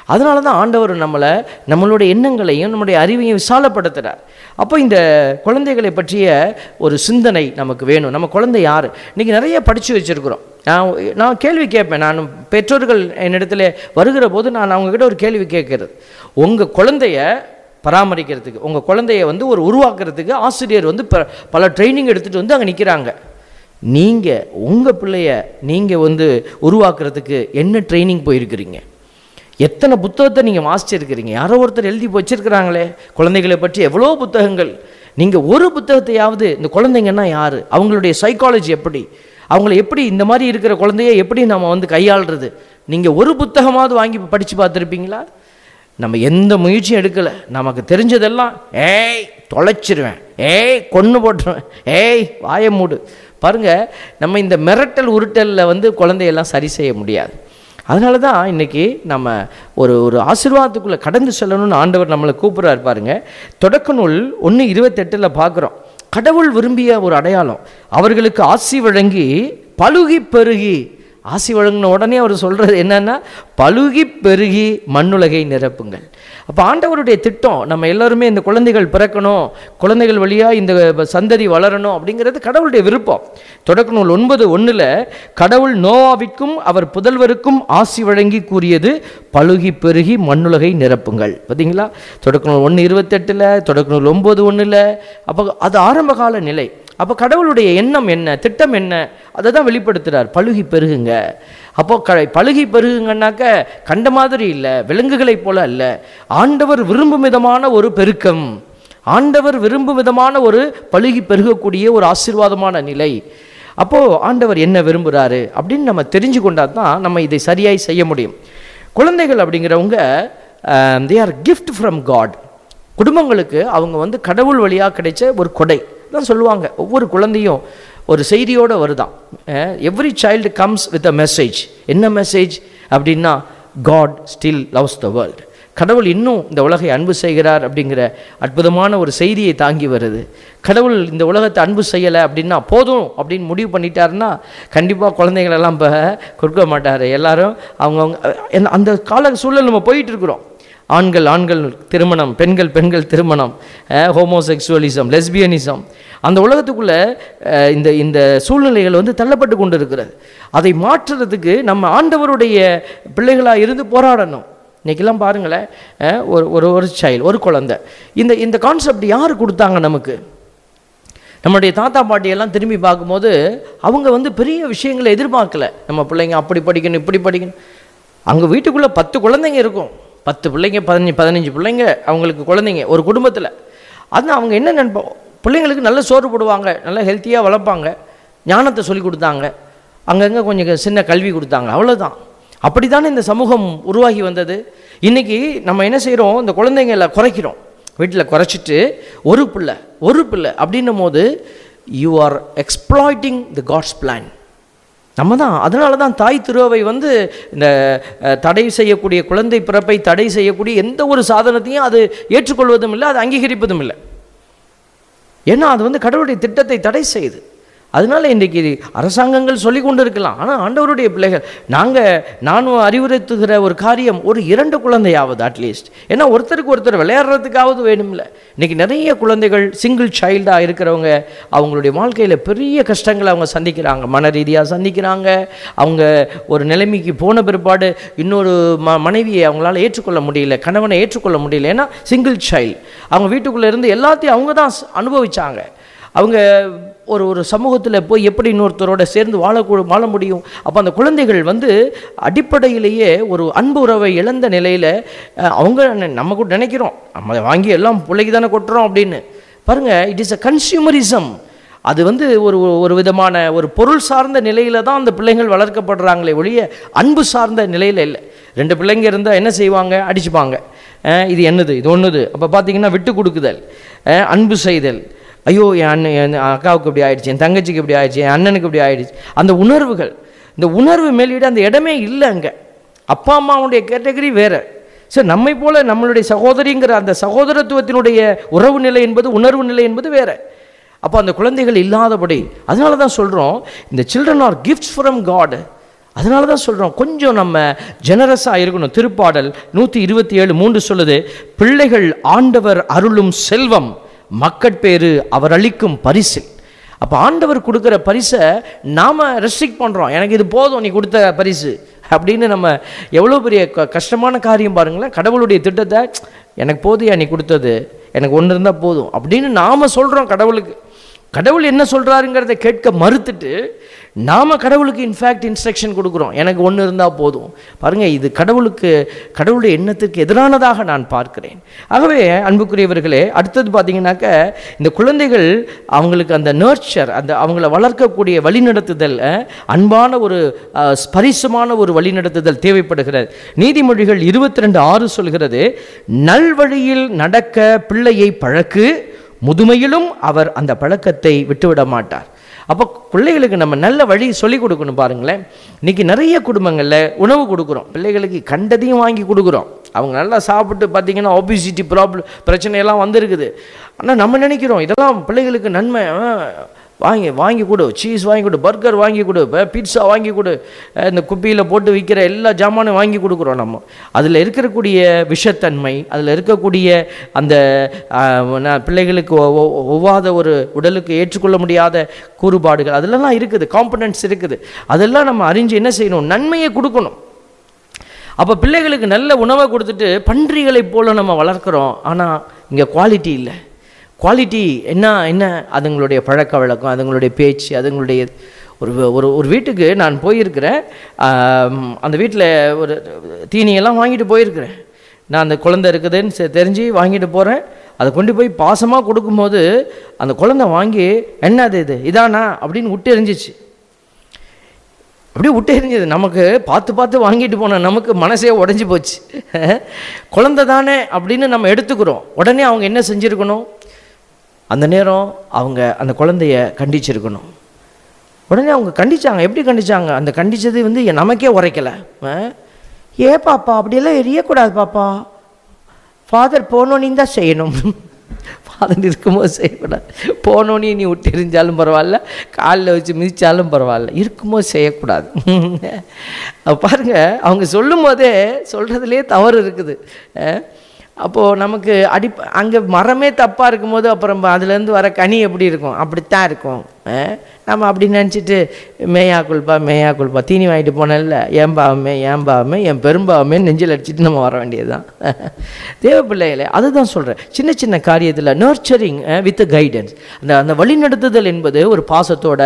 அதனால தான் ஆண்டவர் நம்மளுடைய எண்ணங்களையும் நம்முடைய அறிவையும் விசாலப்படுத்துகிறார். அப்போ இந்த குழந்தைகளை பற்றிய ஒரு சிந்தனை நமக்கு வேணும். நம்ம குழந்தை யார்? இன்றைக்கி நிறைய படித்து வச்சுருக்குறோம். நான் கேள்வி கேட்பேன். நான் பெற்றோர்கள் என்னிடத்துல வருகிற போது நான் அவங்கக்கிட்ட ஒரு கேள்வி கேட்குறது, உங்கள் குழந்தைய பராமரிக்கிறதுக்கு, உங்கள் குழந்தைய ஒரு உருவாக்குறதுக்கு ஆசிரியர் பல ட்ரைனிங் எடுத்துகிட்டு அங்கே நிற்கிறாங்க. நீங்கள் உங்கள் பிள்ளைய நீங்கள் உருவாக்குறதுக்கு என்ன ட்ரைனிங் போயிருக்கிறீங்க? எத்தனை புத்தகத்தை நீங்கள் வாசிச்சிருக்கிறீங்க? யாரோ ஒருத்தர் எழுதி வச்சிருக்கிறாங்களே குழந்தைகளை பற்றி எவ்வளோ புத்தகங்கள். நீங்கள் ஒரு புத்தகத்தையாவது இந்த குழந்தைங்கன்னா யார், அவங்களுடைய சைக்காலஜி எப்படி, அவங்கள எப்படி இந்த மாதிரி இருக்கிற குழந்தைய எப்படி நம்ம கையாளுறது, நீங்கள் ஒரு புத்தகமாவது வாங்கி படித்து பார்த்துருப்பீங்களா? நம்ம எந்த முயற்சியும் எடுக்கலை. நமக்கு தெரிஞ்சதெல்லாம் ஏய் தொலைச்சிருவேன், ஏய் கொன்று போட்டுருவேன், ஏய் வாய மூடு. பாருங்கள், நம்ம இந்த மிரட்டல் உருட்டலில் குழந்தையெல்லாம் சரி செய்ய முடியாது. அதனால தான் இன்றைக்கி நம்ம ஒரு ஆசீர்வாதத்துக்குள்ளே கடந்து செல்லணும்னு ஆண்டவர் நம்மளை கூப்பிட்றாரு. பாருங்கள், தொடக்க நூல் 1:28 பார்க்குறோம். கடவுள் விரும்பிய ஒரு அடையாளம், அவர்களுக்கு ஆசி வழங்கி பலுகி பெருகி. ஆசி வழங்கின உடனே அவர் சொல்கிறது என்னென்னா, பலுகி பெருகி மண்ணுலகை நிரப்புங்கள். அப்போ ஆண்டவருடைய திட்டம் நம்ம எல்லாருமே இந்த குழந்தைகள் பிறக்கணும், குழந்தைகள் வழியாக இந்த சந்ததி வளரணும் அப்படிங்கிறது கடவுளுடைய விருப்பம். தொடக்க நூல் 9:1 கடவுள் நோவாவிற்கும் அவர் புதல்வருக்கும் ஆசி வழங்கி கூறியது பலுகி பெருகி மண்ணுலகை நிரப்புங்கள். பார்த்தீங்களா? தொடக்க நூல் 1:28, தொடக்க நூல் 9:1. அப்போ அது ஆரம்பகால நிலை. அப்போ கடவுளுடைய எண்ணம் என்ன, திட்டம் என்ன, அதை தான் வெளிப்படுத்துகிறார். பலுகி பெருகுங்க. அப்போ பலுகி பெருகுங்கன்னாக்க கண்ட மாதிரி இல்லை, விலங்குகளைப் போல அல்ல. ஆண்டவர் விரும்பும் விதமான ஒரு பெருக்கம், ஆண்டவர் விரும்பும் விதமான ஒரு பலுகி பெருகக்கூடிய ஒரு ஆசீர்வாதமான நிலை. அப்போது ஆண்டவர் என்ன விரும்புகிறாரு அப்படின்னு நம்ம தெரிஞ்சு கொண்டால் தான் நம்ம இதை சரியாய் செய்ய முடியும். குழந்தைகள் அப்படிங்கிறவங்க they are gift from God. குடும்பங்களுக்கு அவங்க கடவுள் வழியாக கிடைச்ச ஒரு கொடை தான் சொல்லுவாங்க. ஒவ்வொரு குழந்தையும் ஒரு செய்தியோடு வருதான். Every child comes with a message. என்ன மெசேஜ் அப்படின்னா, God still loves the world. கடவுள் இன்னும் இந்த உலகை அன்பு செய்கிறார் அப்படிங்கிற அற்புதமான ஒரு செய்தியை தாங்கி வருது. கடவுள் இந்த உலகத்தை அன்பு செய்யலை அப்படின்னா போதும் அப்படின்னு முடிவு பண்ணிட்டாருன்னா கண்டிப்பாக குழந்தைங்களெல்லாம் இப்போ கொடுக்க மாட்டார். எல்லாரும் அவங்கவுங்க அந்த கால சூழல் நம்ம போயிட்டுருக்குறோம். ஆண்கள் திருமணம், பெண்கள் திருமணம், ஹோமோசெக்சுவலிசம், லெஸ்பியனிசம், அந்த உலகத்துக்குள்ளே இந்த சூழ்நிலைகள் தள்ளப்பட்டு கொண்டு இருக்கிறது. அதை மாற்றுறதுக்கு நம்ம ஆண்டவருடைய பிள்ளைகளாக இருந்து போராடணும். இன்றைக்கெல்லாம் பாருங்களேன், ஒரு சைல்டு, ஒரு குழந்தை, இந்த கான்செப்ட் யார் கொடுத்தாங்க நமக்கு? நம்முடைய தாத்தா பாட்டியெல்லாம் திரும்பி பார்க்கும்போது அவங்க பெரிய விஷயங்களை எதிர்பார்க்கல. நம்ம பிள்ளைங்க அப்படி படிக்கணும், இப்படி படிக்கணும். அங்கே வீட்டுக்குள்ளே 10 குழந்தைங்க இருக்கும், 10 பிள்ளைங்க, 15 பிள்ளைங்க அவங்களுக்கு குழந்தைங்க ஒரு குடும்பத்தில். அது அவங்க என்ன நினைப்போம், பிள்ளைங்களுக்கு நல்ல சோறு போடுவாங்க, நல்லா ஹெல்த்தியாக வளர்ப்பாங்க, ஞானத்தை சொல்லி கொடுத்தாங்க, அங்கங்கே கொஞ்சம் சின்ன கல்வி கொடுத்தாங்க, அவ்வளோதான். அப்படி தானே இந்த சமூகம் உருவாகி வந்தது. இன்றைக்கி நம்ம என்ன செய்கிறோம், இந்த குழந்தைங்களை குறைக்கிறோம். வீட்டில் குறைச்சிட்டு ஒரு பிள்ளை அப்படின்னும் போது you are exploiting the God's plan. நம்ம தான் அதனால தான் தாய் திருவை இந்த தடை செய்யக்கூடிய குழந்தை பிறப்பை தடை செய்யக்கூடிய எந்த ஒரு சாதனத்தையும் அது ஏற்றுக்கொள்வதும் இல்லை, அது அங்கீகரிப்பதும் இல்லை. ஏன்னா அது கடவுளுடைய திட்டத்தை தடை செய்யுது. அதனால இன்றைக்கி அரசாங்கங்கள் சொல்லி கொண்டு இருக்கலாம். ஆனால் ஆண்டவருடைய பிள்ளைகள் நானும் அறிவுறுத்துகிற ஒரு காரியம், ஒரு 2 குழந்தையாவது அட்லீஸ்ட். ஏன்னா ஒருத்தருக்கு ஒருத்தர் விளையாடுறதுக்காவது வேணும்ல. இன்றைக்கி நிறைய குழந்தைகள் சிங்கிள் சைல்டாக இருக்கிறவங்க அவங்களுடைய வாழ்க்கையில் பெரிய கஷ்டங்களை அவங்க சந்திக்கிறாங்க, மன ரீதியாக சந்திக்கிறாங்க. அவங்க ஒரு நிலைமைக்கு போன பிற்பாடு இன்னொரு மனைவியை அவங்களால ஏற்றுக்கொள்ள முடியல, கணவனை ஏற்றுக்கொள்ள முடியல. ஏன்னா சிங்கிள் சைல்டு, அவங்க வீட்டுக்குள்ளே இருந்து எல்லாத்தையும் அவங்க தான் அனுபவித்தாங்க. அவங்க ஒரு சமூகத்தில் போய் எப்படி இன்னொருத்தரோட சேர்ந்து வாழ முடியும்? அப்போ அந்த குழந்தைகள் அடிப்படையிலேயே ஒரு அன்பு உறவை இழந்த நிலையில் அவங்க நம்ம கூட நினைக்கிறோம் நம்ம வாங்கி எல்லாம் பிள்ளைக்கு தானே கொட்டுறோம் அப்படின்னு. பாருங்கள், இட் இஸ் அ கன்சியூமரிசம். அது ஒரு விதமான ஒரு பொருள் சார்ந்த நிலையில் தான் அந்த பிள்ளைகள் வளர்க்கப்படுறாங்களே ஒழிய அன்பு சார்ந்த நிலையில் இல்லை. 2 பிள்ளைங்க இருந்தால் என்ன செய்வாங்க, அடிச்சுப்பாங்க. இது என்னது, இது ஒன்றுது. அப்போ பார்த்தீங்கன்னா விட்டு கொடுக்குதல், அன்பு செய்தல். ஐயோ என் அக்காவுக்கு இப்படி ஆயிடுச்சு, என் தங்கச்சிக்கு இப்படி ஆயிடுச்சு, என் அண்ணனுக்கு இப்படி ஆயிடுச்சு. அந்த உணர்வுகள், இந்த உணர்வு மேலீடு அந்த இடமே இல்லை. அங்கே அப்பா அம்மாவுடைய கேட்டகரி வேறு. சரி, நம்மை போல நம்மளுடைய சகோதரிங்கிற அந்த சகோதரத்துவத்தினுடைய உறவு நிலை என்பது, உணர்வு நிலை என்பது வேறு. அப்போ அந்த குழந்தைகள் இல்லாதபடி, அதனால தான் சொல்கிறோம், இந்த children are gifts from God. அதனால தான் சொல்கிறோம், கொஞ்சம் நம்ம ஜெனரஸாக இருக்கணும். திருப்பாடல் 127:3 சொல்லுது, பிள்ளைகள் ஆண்டவர் அருளும் செல்வம், மக்கட்பேறு அவர் அளிக்கும் பரிசு. அப்போ ஆண்டவர் கொடுக்குற பரிசை நாம் ரெஸ்ட்ரிக்ட் பண்ணுறோம். எனக்கு இது போதும் நீ கொடுத்த பரிசு அப்படின்னு. நம்ம எவ்வளோ பெரிய கஷ்டமான காரியம் பாருங்களேன். கடவுளுடைய திட்டத்தை எனக்கு போதுயா நீ கொடுத்தது, எனக்கு ஒன்று இருந்தால் போதும் அப்படின்னு நாம் சொல்கிறோம் கடவுளுக்கு. கடவுள் என்ன சொல்கிறாருங்கிறத கேட்க மறுத்துட்டு நாம் கடவுளுக்கு இன்ஃபேக்ட் இன்ஸ்ட்ரக்ஷன் கொடுக்குறோம், எனக்கு ஒன்று இருந்தால் போதும். பாருங்கள், இது கடவுளுடைய எண்ணத்திற்கு எதிரானதாக நான் பார்க்கிறேன். ஆகவே அன்புக்குரியவர்களே, அடுத்தது பார்த்தீங்கன்னாக்க இந்த குழந்தைகள் அவங்களுக்கு அந்த நர்ச்சர், அந்த அவங்கள வளர்க்கக்கூடிய வழிநடத்துதல், அன்பான ஒரு ஸ்பரிசமான ஒரு வழிநடத்துதல் தேவைப்படுகிறது. நீதிமொழிகள் 22:6 சொல்கிறது, நல்வழியில் நடக்க பிள்ளையை பழக்கு, முதுமையிலும் அவர் அந்த பழக்கத்தை விட்டுவிட மாட்டார். அப்போ பிள்ளைகளுக்கு நம்ம நல்ல வழி சொல்லிக் கொடுக்கணும். பாருங்களேன், இன்றைக்கி நிறைய குடும்பங்களில் உணவு கொடுக்குறோம், பிள்ளைகளுக்கு கண்டதையும் வாங்கி கொடுக்குறோம். அவங்க நல்லா சாப்பிட்டு பார்த்திங்கன்னா ஒபிசிட்டி பிரச்சனையெல்லாம் வந்திருக்குது. ஆனால் நம்ம நினைக்கிறோம் இதெல்லாம் பிள்ளைகளுக்கு நன்மை, வாங்கி கொடு, சீஸ் வாங்கி கொடு, பர்கர் வாங்கி கொடு, பீட்சா வாங்கி கொடு, இந்த குப்பியில் போட்டு விற்கிற எல்லா ஜாமானும் வாங்கி கொடுக்குறோம். நம்ம அதில் இருக்கக்கூடிய விஷத்தன்மை, அதில் இருக்கக்கூடிய அந்த பிள்ளைகளுக்கு ஒவ்வாத ஒரு உடலுக்கு ஏற்றுக்கொள்ள முடியாத கூறுபாடுகள் அதெல்லாம் இருக்குது, காம்பனன்ட்ஸ் இருக்குது. அதெல்லாம் நம்ம அறிஞ்சு என்ன செய்யணும், நன்மையை கொடுக்கணும். அப்போ பிள்ளைகளுக்கு நல்ல உணவை கொடுத்துட்டு பன்றிகளைப் போல் நம்ம வளர்க்குறோம். ஆனால் இங்கே குவாலிட்டி இல்லை. குவாலிட்டி என்ன அதுங்களுடைய பழக்க வழக்கம், அதுங்களுடைய பேச்சு, அதுங்களுடைய ஒரு வீட்டுக்கு நான் போயிருக்கிறேன். அந்த வீட்டில் ஒரு தீனியெல்லாம் வாங்கிட்டு போயிருக்கிறேன். நான் அந்த குழந்தை இருக்குதுன்னு தெரிஞ்சு வாங்கிட்டு போகிறேன். அதை கொண்டு போய் பாசமாக கொடுக்கும்போது அந்த குழந்தை வாங்கி என்னது இதானா அப்படின்னு விட்டு எறிஞ்சிச்சு. அப்படியே விட்டு எறிஞ்சது. நமக்கு பார்த்து வாங்கிட்டு போனோம், நமக்கு மனசே உடஞ்சி போச்சு. குழந்தை தானே அப்படின்னு நம்ம எடுத்துக்கிறோம். உடனே அவங்க என்ன செஞ்சுருக்கணும், அந்த நேரம் அவங்க அந்த குழந்தைய கண்டிச்சிருக்கணும். உடனே அவங்க கண்டிச்சாங்க. எப்படி கண்டிச்சாங்க, அந்த கண்டித்தது நமக்கே உரைக்கலை. பாப்பா அப்படியெல்லாம் எரியக்கூடாது பாப்பா, ஃபாதர் போனோன்னு தான் செய்யணும், ஃபாதர் இருக்கும்போது செய்யக்கூடாது, போனோன்னே நீ விட்டு எரிஞ்சாலும் பரவாயில்ல, காலில் வச்சு மிதித்தாலும் பரவாயில்ல, இருக்கும்போது செய்யக்கூடாது. பாருங்கள், அவங்க சொல்லும் போதே சொல்கிறதுலே தவறு இருக்குது. அப்போது நமக்கு அங்கே மரமே தப்பாக இருக்கும்போது அப்புறம் அதுலேருந்து வர கனி எப்படி இருக்கும், அப்படித்தான் இருக்கும். நம்ம அப்படி நினச்சிட்டு மேயா குல்பா தீனி வாங்கிட்டு போனல, ஏன் பாவமே என் பெரும்பாவமே நெஞ்சில் அடிச்சுட்டு நம்ம வர வேண்டியது தான். தேவ பிள்ளைகளே, அதுதான் சொல்கிறேன். சின்ன காரியத்தில் நர்ச்சரிங் வித் கைடன்ஸ், அந்த வழிநடத்துதல் என்பது ஒரு பாசத்தோட,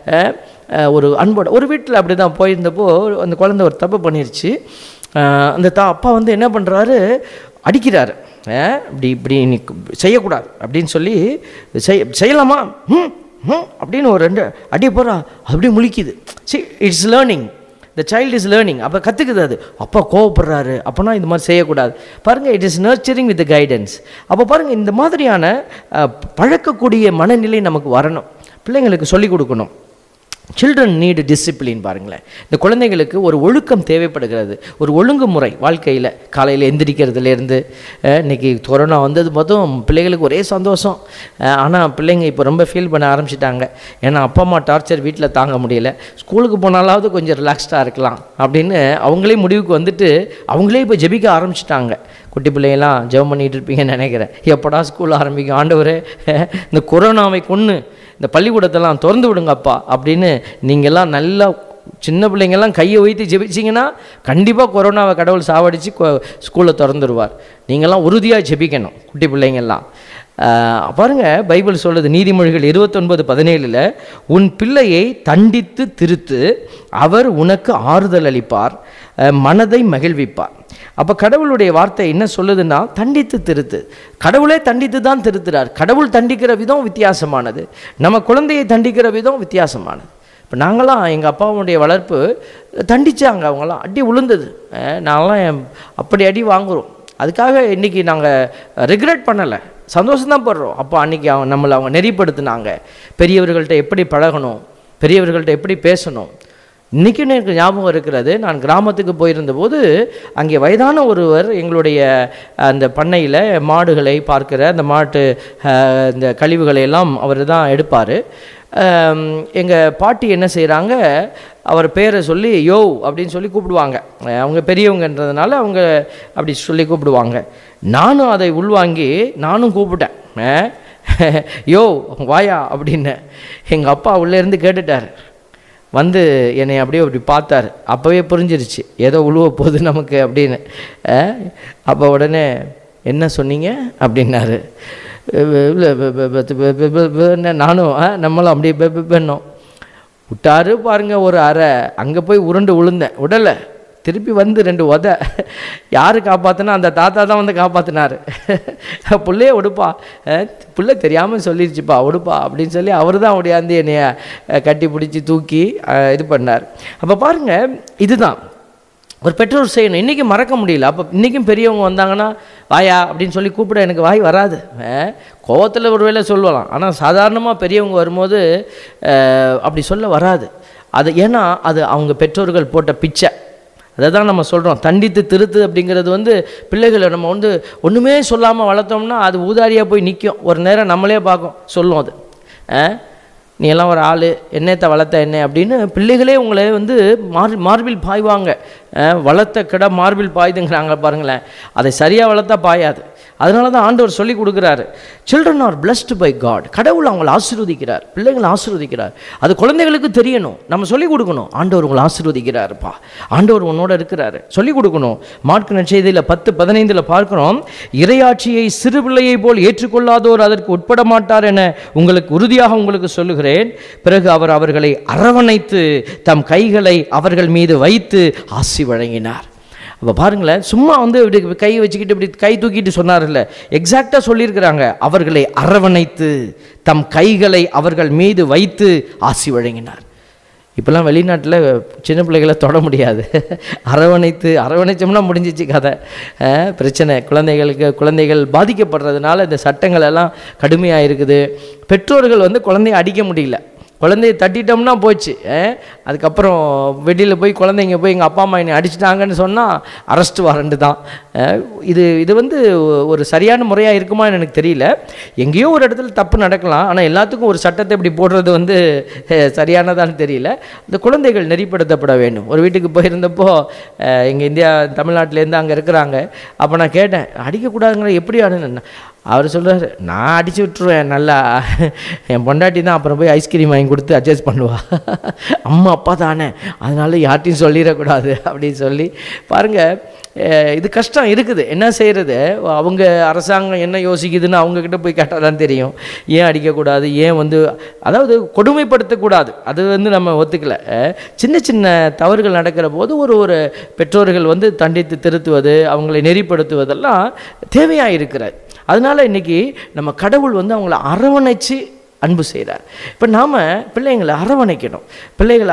ஒரு அன்போட. ஒரு வீட்டில் அப்படி தான் போயிருந்தப்போ அந்த குழந்தை ஒரு தப்பு பண்ணிருச்சு. அந்த அப்பா என்ன பண்ணுறாரு, அடிக்கிறாரு. இப்படி நீ செய்யக்கூடாது அப்படின்னு சொல்லி செய்யலாமா அப்படின்னு ஒரு 2 அடி போகிறா. அப்படியே முழிக்குது. It's learning, the child is learning. அப்போ கற்றுக்குது. அது அப்பா கோவப்படுறாரு, அப்போனா இந்த மாதிரி செய்யக்கூடாது. பாருங்கள், it is nurturing with guidance. அப்போ பாருங்கள், இந்த மாதிரியான பழக்கக்கூடிய மனநிலை நமக்கு வரணும். பிள்ளைங்களுக்கு சொல்லிக் கொடுக்கணும். Children need discipline. பாருங்களேன், இந்த குழந்தைங்களுக்கு ஒரு ஒழுக்கம் தேவைப்படுகிறது, ஒரு ஒழுங்குமுறை வாழ்க்கையில். காலையில் எந்திரிக்கிறதுலேருந்து, இன்றைக்கி கொரோனா வந்தது மொத்தம் பிள்ளைகளுக்கு ஒரே சந்தோஷம். ஆனால் பிள்ளைங்க இப்போ ரொம்ப ஃபீல் பண்ண ஆரம்பிச்சிட்டாங்க. ஏன்னா அப்பா அம்மா டார்ச்சர் வீட்டில் தாங்க முடியல, ஸ்கூலுக்கு போனாலாவது கொஞ்சம் ரிலாக்ஸ்டாக இருக்கலாம் அப்படின்னு அவங்களே முடிவுக்கு வந்துட்டு அவங்களே இப்போ ஜெபிக்க ஆரம்பிச்சிட்டாங்க. குட்டி பிள்ளைங்களாம் ஜெபம் பண்ணிகிட்டு இருப்பீங்கன்னு நினைக்கிறேன். எப்படா ஸ்கூல் ஆரம்பிக்கும் ஆண்டவரே, இந்த கொரோனாவை கொன்று இந்த பள்ளிக்கூடத்தெல்லாம் திறந்து விடுங்கப்பா அப்படின்னு நீங்கள்லாம் நல்லா சின்ன பிள்ளைங்கள்லாம் கையை வைத்து ஜெபிச்சிங்கன்னா கண்டிப்பாக கொரோனாவை கடவுள் சாவடித்து ஸ்கூலை திறந்துடுவார். நீங்கள்லாம் உறுதியாக ஜெபிக்கணும் குட்டி பிள்ளைங்கள்லாம். பாருங்கள், பைபிள் சொல்லுது நீதிமொழிகள் 29:17, உன் பிள்ளையை தண்டித்து திருத்து, அவர் உனக்கு ஆறுதல் அளிப்பார், மனதை மகிழ்விப்பார். அப்போ கடவுளுடைய வார்த்தை என்ன சொல்லுதுன்னா, தண்டித்து திருத்து. கடவுளே தண்டித்து தான் திருத்துறார். கடவுள் தண்டிக்கிற விதம் வித்தியாசமானது, நம்ம குழந்தையை தண்டிக்கிற விதம் வித்தியாசமானது. இப்போ நாங்களாம் எங்கள் அப்பாவுடைய வளர்ப்பு தண்டித்தாங்க, அவங்களாம் அடி உளுந்தது. நாங்களாம் அப்படி அடி வாங்குகிறோம். அதுக்காக இன்றைக்கி நாங்கள் ரெக்ரெட் பண்ணலை, சந்தோஷம்தான் படுறோம். அப்போ அன்றைக்கி நம்மளை அவங்க நெறிப்படுத்தினாங்க. பெரியவர்கள்ட்ட எப்படி பழகணும், பெரியவர்கள்ட்ட எப்படி பேசணும். இன்றைக்கும் எனக்கு ஞாபகம் இருக்கிறது, நான் கிராமத்துக்கு போயிருந்தபோது அங்கே வயதான ஒருவர் எங்களுடைய அந்த பண்ணையில் மாடுகளை பார்க்கிற, அந்த மாட்டு இந்த கழிவுகளை எல்லாம் அவர் தான் எடுப்பார். எங்கள் பாட்டி என்ன செய்கிறாங்க, அவர் பேரை சொல்லி யோ அப்படின்னு சொல்லி கூப்பிடுவாங்க. அவங்க பெரியவங்கன்றதுனால அவங்க அப்படி சொல்லி கூப்பிடுவாங்க. நானும் அதை உள்வாங்கி நானும் கூப்பிட்டேன், யோ வாயா அப்படின்னு. எங்கள் அப்பா உள்ளேருந்து கேட்டுட்டார், வந்து என்னை அப்படியே அப்படி பார்த்தார். அப்போவே புரிஞ்சிருச்சு ஏதோ உழுவ போகுது நமக்கு அப்படின்னு. அப்போ உடனே என்ன சொன்னீங்க அப்படின்னாரு. நானும் நம்மளும் அப்படியே பண்ணோம். விட்டாரு பாருங்க ஒரு அறை. அங்கே போய் உருண்டு விழுந்தேன், உடலை திருப்பி வந்து 2 உதை. யார் காப்பாற்றினா? அந்த தாத்தா தான் வந்து காப்பாற்றினார். பிள்ளையே உடுப்பா, பிள்ளை தெரியாமல் சொல்லிடுச்சுப்பா உடுப்பா அப்படின்னு சொல்லி அவர் தான் ஓடியாந்து என்னைய கட்டி பிடிச்சி தூக்கி இது பண்ணார். அப்போ பாருங்கள், இதுதான் ஒரு பெற்றோர் செய்யணும். இன்றைக்கி மறக்க முடியல. அப்போ இன்றைக்கும் பெரியவங்க வந்தாங்கன்னா வாயா அப்படின்னு சொல்லி கூப்பிட எனக்கு வாய் வராது. கோவத்தில் ஒரு வேளை சொல்லலாம், ஆனால் சாதாரணமாக பெரியவங்க வரும்போது அப்படி சொல்ல வராது. அது ஏன்னா அது அவங்க பெற்றோர்கள் போட்ட பிச்சை. அதை தான் நம்ம சொல்கிறோம், தண்டித்து திருத்து அப்படிங்கிறது வந்து பிள்ளைகளை நம்ம வந்து ஒன்றுமே சொல்லாமல் வளர்த்தோம்னா அது ஊதாரியாக போய் நிற்கும். ஒரு நேரம் நம்மளே பார்க்கும், சொல்லும் அது, நீ எல்லாம் ஒரு ஆள், என்னத்தை வளர்த்த என்ன அப்படின்னு பிள்ளைகளே உங்களை வந்து மார்பில் பாய்வாங்க. வளர்த்த கிட மார்பில் பாயுதுங்கிறாங்க பாருங்களேன். அதை சரியாக வளர்த்தா பாயாது. அதனால தான் ஆண்டவர் சொல்லி கொடுக்குறாரு, children are blessed by God. கடவுள் அவங்களை ஆசீர்வதிக்கிறார், பிள்ளைங்களை ஆசீர்வதிக்கிறார். அது குழந்தைகளுக்கு தெரியணும், நம்ம சொல்லிக் கொடுக்கணும். ஆண்டவர் உங்களை ஆசீர்வதிக்கிறாருப்பா, ஆண்டவர் உன்னோட இருக்கிறாரு, சொல்லிக் கொடுக்கணும். மார்க்கு நற்செய்தியில் 10:15 பார்க்கிறோம், இறையாட்சியை சிறு பிள்ளையை போல் ஏற்றுக்கொள்ளாதோர் அதற்கு உட்பட மாட்டார் என உங்களுக்கு உறுதியாக உங்களுக்கு சொல்லுகிறேன். பிறகு அவர் அவர்களை அரவணைத்து தம் கைகளை அவர்கள் மீது வைத்து ஆசி வழங்கினார். அப்போ பாருங்களேன், சும்மா வந்து இப்படி கை வச்சுக்கிட்டு இப்படி கை தூக்கிட்டு சொன்னார்ல, எக்ஸாக்டாக சொல்லியிருக்கிறாங்க. அவர்களை அரவணைத்து தம் கைகளை அவர்கள் மீது வைத்து ஆசி வழங்கினார். இப்போல்லாம் வெளிநாட்டில் சின்ன பிள்ளைகளை தொட முடியாது. அரவணைச்சோம்னா முடிஞ்சிச்சு கதை. பிரச்சனை குழந்தைகள் பாதிக்கப்படுறதுனால இந்த சட்டங்கள் எல்லாம் கடுமையாக இருக்குது. பெற்றோர்கள் வந்து குழந்தைய அடிக்க முடியல, குழந்தைய தட்டிட்டோம்னா போச்சு. அதுக்கப்புறம் வெளியில் போய் குழந்தைங்க போய் எங்கள் அப்பா அம்மா என்னை அடிச்சிட்டாங்கன்னு சொன்னால் அரெஸ்ட் வாரண்ட் தான். இது வந்து ஒரு சரியான முறையாக இருக்குமான்னு எனக்கு தெரியல. எங்கேயோ ஒரு இடத்துல தப்பு நடக்கலாம், ஆனால் எல்லாத்துக்கும் ஒரு சட்டத்தை இப்படி போடுறது வந்து சரியானதான்னு தெரியல. இந்த குழந்தைகள் நெறிப்படுத்தப்பட வேண்டும். ஒரு வீட்டுக்கு போயிருந்தப்போ எங்கள் தமிழ்நாட்டிலேருந்து அங்கே இருக்கிறாங்க. அப்போ நான் கேட்டேன், அடிக்கக்கூடாதுங்கிற எப்படி ஆடுன்னு. அவர் சொல்கிறார், நான் அடித்து விட்டுருவேன் நல்லா, என் பொண்டாட்டி தான் அப்புறம் போய் ஐஸ்கிரீம் வாங்கி கொடுத்து அட்ஜஸ்ட் பண்ணுவா, அம்மா அப்பா தானே, அதனால யார்ட்டையும் சொல்லிடக்கூடாது அப்படின்னு சொல்லி. பாருங்கள், இது கஷ்டம் இருக்குது, என்ன செய்கிறது. அவங்க அரசாங்கம் என்ன யோசிக்குதுன்னு அவங்கக்கிட்ட போய் கேட்டால் தான் தெரியும். ஏன் அடிக்கக்கூடாது, ஏன் வந்து அதாவது கொடுமைப்படுத்தக்கூடாது, அது வந்து நம்ம ஒத்துக்கலை. சின்ன சின்ன தவறுகள் நடக்கிற போது ஒரு பெற்றோர்கள் வந்து தண்டித்து திருத்துவது, அவங்களை நெறிப்படுத்துவதெல்லாம் தேவையாக இருக்கிறது. அதனால் இன்றைக்கி நம்ம கடவுள் வந்து அவங்கள அரவணைச்சு அன்பு செய்கிறார். இப்போ நாம் பிள்ளைங்களை அரவணைக்கணும், பிள்ளைகளை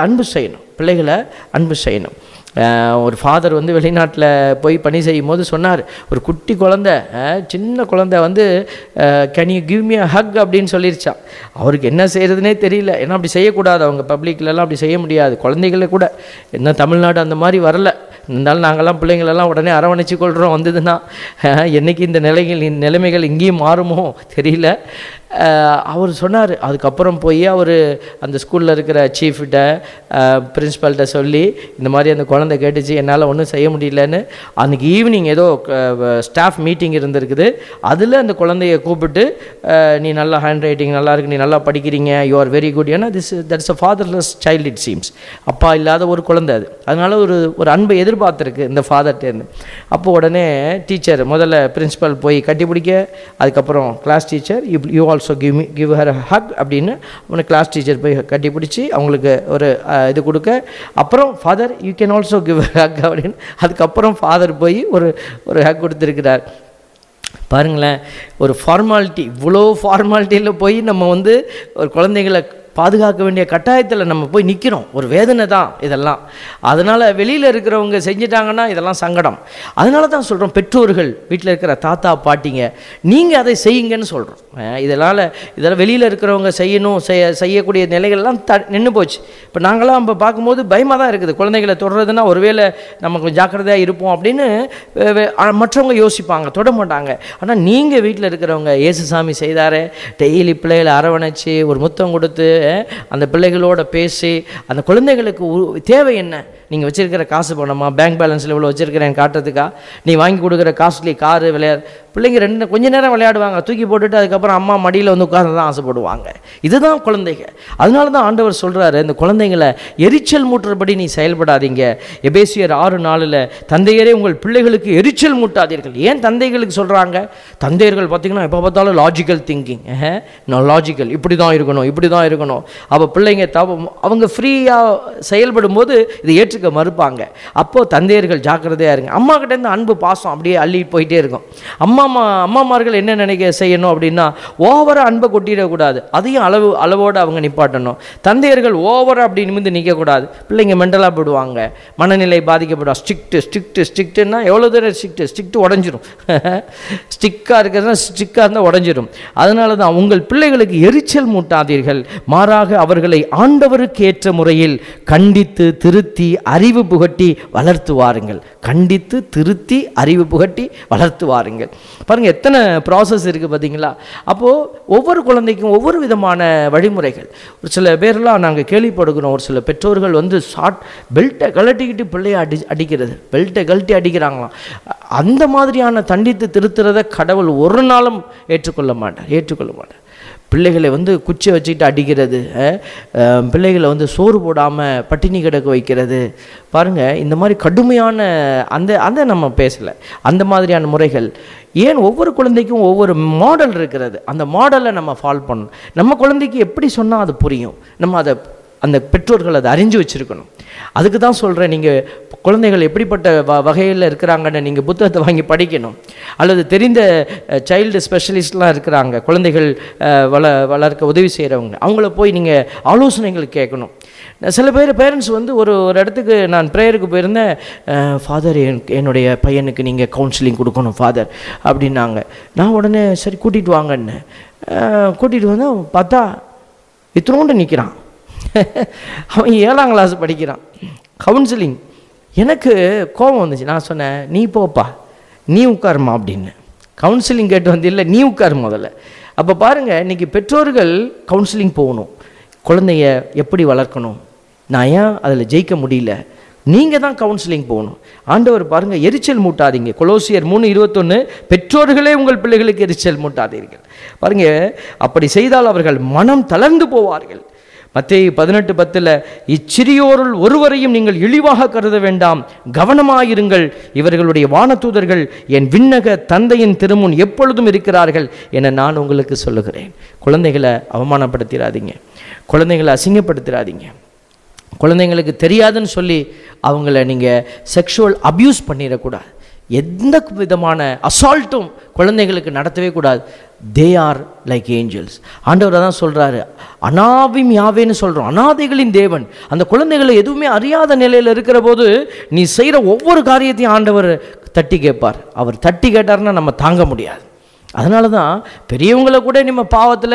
அன்பு செய்யணும். ஒரு ஃபாதர் வந்து வெளிநாட்டில் போய் பணி செய்யும் போது சொன்னார், ஒரு குட்டி குழந்தை, சின்ன குழந்தை வந்து can you give me a hug அப்படின்னு சொல்லிருச்சான். அவருக்கு என்ன செய்கிறதுனே தெரியல. ஏன்னா அப்படி செய்யக்கூடாது, அவங்க பப்ளிக்லலாம் அப்படி செய்ய முடியாது. குழந்தைகளை கூட என்ன தமிழ்நாடு அந்த மாதிரி வரல, இருந்தாலும் நாங்கள்லாம் பிள்ளைங்களெல்லாம் உடனே அரவணைச்சு கொள்கிறோம். வந்ததுன்னா என்றைக்கு இந்த நிலைமைகள் இங்கேயும் மாறுமோ தெரியல. அவர் சொன்னார். அதுக்கப்புறம் போய் அவர் அந்த ஸ்கூலில் இருக்கிற சீஃப்கிட்ட பிரின்ஸிபல்கிட்ட சொல்லி, இந்த மாதிரி அந்த குழந்தை கேட்டுச்சு, என்னால் ஒன்றும் செய்ய முடியலன்னு. அன்றைக்கி ஈவினிங் ஏதோ ஸ்டாஃப் மீட்டிங் இருந்திருக்குது. அதில் அந்த குழந்தைய கூப்பிட்டு, நீ நல்லா ஹேண்ட் ரைட்டிங் நல்லா இருக்கு, நீ நல்லா படிக்கிறீங்க, யூ ஆர் வெரி குட். ஏன்னா that's a fatherless child it seems. அப்பா இல்லாத ஒரு குழந்தை அது. அதனால் ஒரு அன்பை எதிர்பார்த்துருக்கு இந்த ஃபாதர்கிட்டேருந்து. அப்போ உடனே டீச்சர் முதல்ல பிரின்ஸிபல் போய் கட்டிப்பிடிக்க, அதுக்கப்புறம் class teacher you also give her hug அப்படின்னு அவனை கிளாஸ் டீச்சர் போய் கட்டி பிடிச்சி அவங்களுக்கு ஒரு இது கொடுக்க, அப்புறம் father you can also give hug அப்படின்னு அதுக்கப்புறம் ஃபாதர் போய் ஒரு ஹக் கொடுத்துருக்கிறார். பாருங்களேன், ஒரு ஃபார்மாலிட்டி, இவ்வளோ ஃபார்மாலிட்டியில் போய் நம்ம வந்து ஒரு குழந்தைகளை பாதுகாக்க வேண்டிய கட்டாயத்தில் நம்ம போய் நிற்கிறோம். ஒரு வேதனை தான் இதெல்லாம். அதனால் வெளியில் இருக்கிறவங்க செஞ்சிட்டாங்கன்னா இதெல்லாம் சங்கடம். அதனால தான் சொல்கிறோம், பெற்றோர்கள், வீட்டில் இருக்கிற தாத்தா பாட்டிங்க, நீங்கள் அதை செய்யுங்கன்னு சொல்கிறோம். இதெல்லாம் வெளியில் இருக்கிறவங்க செய்யக்கூடிய நிலைகள்லாம் நின்று போச்சு. இப்போ நாங்களாம் இப்போ பார்க்கும்போது பயமாக தான் இருக்குது. குழந்தைகளை தொடர்றதுன்னா ஒருவேளை நம்ம கொஞ்சம் ஜாக்கிரதையாக இருப்போம் அப்படின்னு மற்றவங்க யோசிப்பாங்க, தொட மாட்டாங்க. ஆனால் நீங்கள் வீட்டில் இருக்கிறவங்க, இயேசுசாமி செய்தாரே, டெய்லி பிள்ளைகளை அரவணைச்சு ஒரு முத்தம் கொடுத்து அந்த பிள்ளைகளோட பேசி அந்த குழந்தைகளுக்கு தேவை என்ன, நீங்கள் வச்சுருக்கிற காசு பணமா, பேங்க் பேலன்ஸில் இவ்வளோ வச்சுருக்கிறேன் காட்டுறதுக்கா, நீ வாங்கி கொடுக்குற காஸ்ட்லி காரு பிள்ளைங்க கொஞ்ச நேரம் விளையாடுவாங்க, தூக்கி போட்டுட்டு அதுக்கப்புறம் அம்மா மடியில் வந்து உட்கார்ந்து தான் ஆசைப்படுவாங்க. இதுதான் குழந்தைங்க. அதனால தான் ஆண்டவர் சொல்கிறாரு, இந்த குழந்தைங்களை எரிச்சல் மூட்டுறபடி நீ செயல்படாதீங்க. எபேசியர் 6:4 தந்தையரே உங்கள் பிள்ளைகளுக்கு எரிச்சல் மூட்டாதீர்கள். ஏன் தந்தைகளுக்கு சொல்கிறாங்க? தந்தையர்கள் பார்த்திங்கன்னா எப்போ பார்த்தாலும் லாஜிக்கல் திங்கிங், லாஜிக்கல், இப்படி தான் இருக்கணும், இப்படி தான் இருக்கணும். அப்போ பிள்ளைங்க அவங்க ஃப்ரீயாக செயல்படும் போது இதை ஏற்றுக்க மறுப்பாங்க. அப்போது தந்தையர்கள் ஜாக்கிரதையாக இருங்க. அம்மா கிட்டேருந்து அன்பு பாசம் அப்படியே அள்ளி போயிட்டே இருக்கும். அம்மாமார்கள் என்ன செய்யணும் அப்படின்னா, ஓவராக அன்பை கொட்டிடக்கூடாது, அதையும் அளவோடு அவங்க நிப்பாட்டணும். தந்தையர்கள் ஓவராக அப்படி நிமிந்து நிற்கக்கூடாது. பிள்ளைங்க மென்டலாக போடுவாங்க, மனநிலை பாதிக்கப்படுவாங்க. ஸ்ட்ரிக்ட்டுன்னா எவ்வளோ தூரம் ஸ்ட்ரிக்ட்டு உடஞ்சிரும். ஸ்டிக்காக இருக்கிறதுனா ஸ்ட்ரிக்காக இருந்தால் உடஞ்சிரும். அதனால தான் உங்கள் பிள்ளைகளுக்கு எரிச்சல் மூட்டாதீர்கள், மாறாக அவர்களை ஆண்டவருக்கு ஏற்ற முறையில் கண்டித்து திருத்தி அறிவு புகட்டி வளர்த்துவாருங்கள். கண்டித்து திருத்தி அறிவு புகட்டி வளர்த்துவாருங்கள். பாருங்கள், எத்தனை ப்ராசஸ் இருக்குது பார்த்தீங்களா? அப்போது ஒவ்வொரு குழந்தைக்கும் ஒவ்வொரு விதமான வழிமுறைகள். ஒரு சில பேர்லாம் நாங்கள் கேள்விப்படுகிறோம், ஒரு சில பெற்றோர்கள் வந்து பெல்ட்டை கழட்டிக்கிட்டு பிள்ளையை அடிக்கிறது, பெல்ட்டை கழட்டி அடிக்கிறாங்களாம். அந்த மாதிரியான தண்டித்து திருத்துறதை கடவுள் ஒரு நாளும் ஏற்றுக்கொள்ள மாட்டார். பிள்ளைகளை வந்து குச்சி வச்சுக்கிட்டு அடிக்கிறது, பிள்ளைகளை வந்து சோறு போடாமல் பட்டினி கிடக்க வைக்கிறது, பாருங்கள், இந்த மாதிரி கடுமையான அந்த நம்ம பேசலை. அந்த மாதிரியான முறைகள் ஏன்? ஒவ்வொரு குழந்தைக்கும் ஒவ்வொரு மாடல் இருக்கிறது. அந்த மாடலை நம்ம ஃபாலோ பண்ணணும். நம்ம குழந்தைக்கு எப்படி சொன்னால் அது புரியும், நம்ம அதை அந்த பெற்றோர்கள் அதை அறிஞ்சு வச்சுருக்கணும். அதுக்கு தான் சொல்கிறேன், நீங்கள் குழந்தைகள் எப்படிப்பட்ட வகையில் இருக்கிறாங்கன்னு நீங்கள் புத்தகத்தை வாங்கி படிக்கணும். அல்லது தெரிந்த சைல்டு ஸ்பெஷலிஸ்ட்லாம் இருக்கிறாங்க, குழந்தைகள் வளர்க்க உதவி செய்கிறவங்க, அவங்கள போய் நீங்கள் ஆலோசனைகள் கேட்கணும். சில பேரண்ட்ஸ் வந்து ஒரு இடத்துக்கு நான் ப்ரேயருக்கு போயிருந்தேன், ஃபாதர் என்னுடைய பையனுக்கு நீங்கள் கவுன்சிலிங் கொடுக்கணும் ஃபாதர் அப்படின்னாங்க. நான் உடனே சரி கூட்டிகிட்டு வாங்கன்னு கூட்டிகிட்டு வந்தால் பார்த்தா இத்தனோண்டு நிற்கிறான். அவன் 7ஆம் கிளாஸ் படிக்கிறான். கவுன்சிலிங். எனக்கு கோபம் வந்துச்சு. நான் சொன்னேன், நீ போப்பா, நீ உட்காருமா அப்படின்னு. கவுன்சிலிங் கேட்டு வந்து இல்லை, நீ உட்காரு முதல்ல. அப்போ பாருங்கள், இன்றைக்கி பெற்றோர்கள் கவுன்சிலிங் போகணும். குழந்தைய எப்படி வளர்க்கணும், நான் ஏன் அதில் ஜெயிக்க முடியல, நீங்கள் தான் கவுன்சிலிங் போகணும். ஆண்டவர் பாருங்கள், எரிச்சல் மூட்டாதீங்க. கொலோசியர் 3:21 பெற்றோர்களே உங்கள் பிள்ளைகளுக்கு எரிச்சல் மூட்டாதீர்கள். பாருங்கள், அப்படி செய்தால் அவர்கள் மனம் தளர்ந்து போவார்கள். மத்தேயு 18:10 இச்சிறியோருள் ஒருவரையும் நீங்கள் இழிவாக கருத வேண்டாம், கவனமாயிருங்கள், இவர்களுடைய வானதூதர்கள் என் விண்ணக தந்தையின் திருமுன் எப்பொழுதும் இருக்கிறார்கள் என நான் உங்களுக்கு சொல்லுகிறேன். குழந்தைகளை அவமானப்படுத்திடாதீங்க, குழந்தைகளை அசிங்கப்படுத்திடாதீங்க. குழந்தைங்களுக்கு தெரியாதுன்னு சொல்லி அவங்கள நீங்கள் செக்ஷுவல் அப்யூஸ் பண்ணிடக்கூடாது. எந்த விதமான அசால்ட்டும் குழந்தைகளுக்கு நடத்தவே கூடாது. They are like angels. ஆண்டவர் தான் சொல்கிறாரு, அனாவிம் யாவேன்னு சொல்கிறோம், அனாதைகளின் தேவன். அந்த குழந்தைகளை எதுவுமே அறியாத நிலையில் இருக்கிற போது நீ செய்கிற ஒவ்வொரு காரியத்தையும் ஆண்டவர் தட்டி கேட்பார். அவர் தட்டி கேட்டார்னா நம்ம தாங்க முடியாது. அதனால தான் பெரியவங்களை கூட நம்ம பாவத்தில்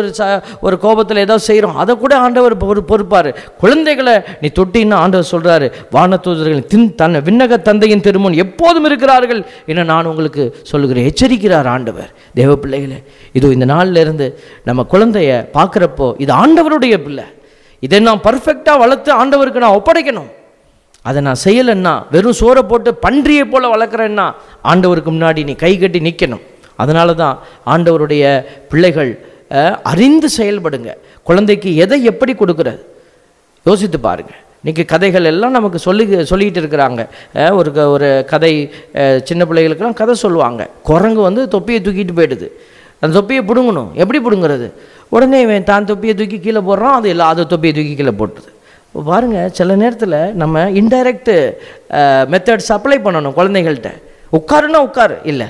ஒரு கோபத்தில் ஏதாவது செய்கிறோம், அதை கூட ஆண்டவர் பொறுப்பார். குழந்தைகளை நீ தொட்டின்னா ஆண்டவர் சொல்கிறாரு, வானதூதர்கள் தன் விண்ணக தந்தையின் திருமுன் எப்போதும் இருக்கிறார்கள் என நான் உங்களுக்கு சொல்லுகிறேன், எச்சரிக்கிறார் ஆண்டவர். தேவ பிள்ளைகளே, இது இந்த நாளில் இருந்து நம்ம குழந்தைய பார்க்குறப்போ இது ஆண்டவருடைய பிள்ளை, இதை நான் பர்ஃபெக்டாக வளர்த்து ஆண்டவருக்கு நான் ஒப்படைக்கணும். அதை நான் செய்யலைன்னா, வெறும் சோறை போட்டு பன்றியை போல் வளர்க்குறேன்னா ஆண்டவருக்கு முன்னாடி நீ கை கட்டி நிற்கணும். அதனால தான் ஆண்டவருடைய பிள்ளைகள் அறிந்து செயல்படுங்க. குழந்தைக்கு எதை எப்படி கொடுக்குறது யோசித்து பாருங்கள். இன்றைக்கி கதைகள் எல்லாம் நமக்கு சொல்லிக்கிட்டு இருக்கிறாங்க. ஒரு கதை, சின்ன பிள்ளைகளுக்கெல்லாம் கதை சொல்லுவாங்க. குரங்கு வந்து தொப்பியை தூக்கிட்டு போயிடுது, அந்த தொப்பியை பிடுங்கணும். எப்படி பிடுங்குறது? உடனே தான் தொப்பியை தூக்கி கீழே போடுறான், அது தொப்பியை தூக்கி கீழே போட்டுது. பாருங்கள், சில நேரத்தில் நம்ம இன்டைரக்ட் மெத்தட்ஸ் அப்ளை பண்ணணும் குழந்தைகள்கிட்ட. உட்காருன்னா உட்காரு, இல்லை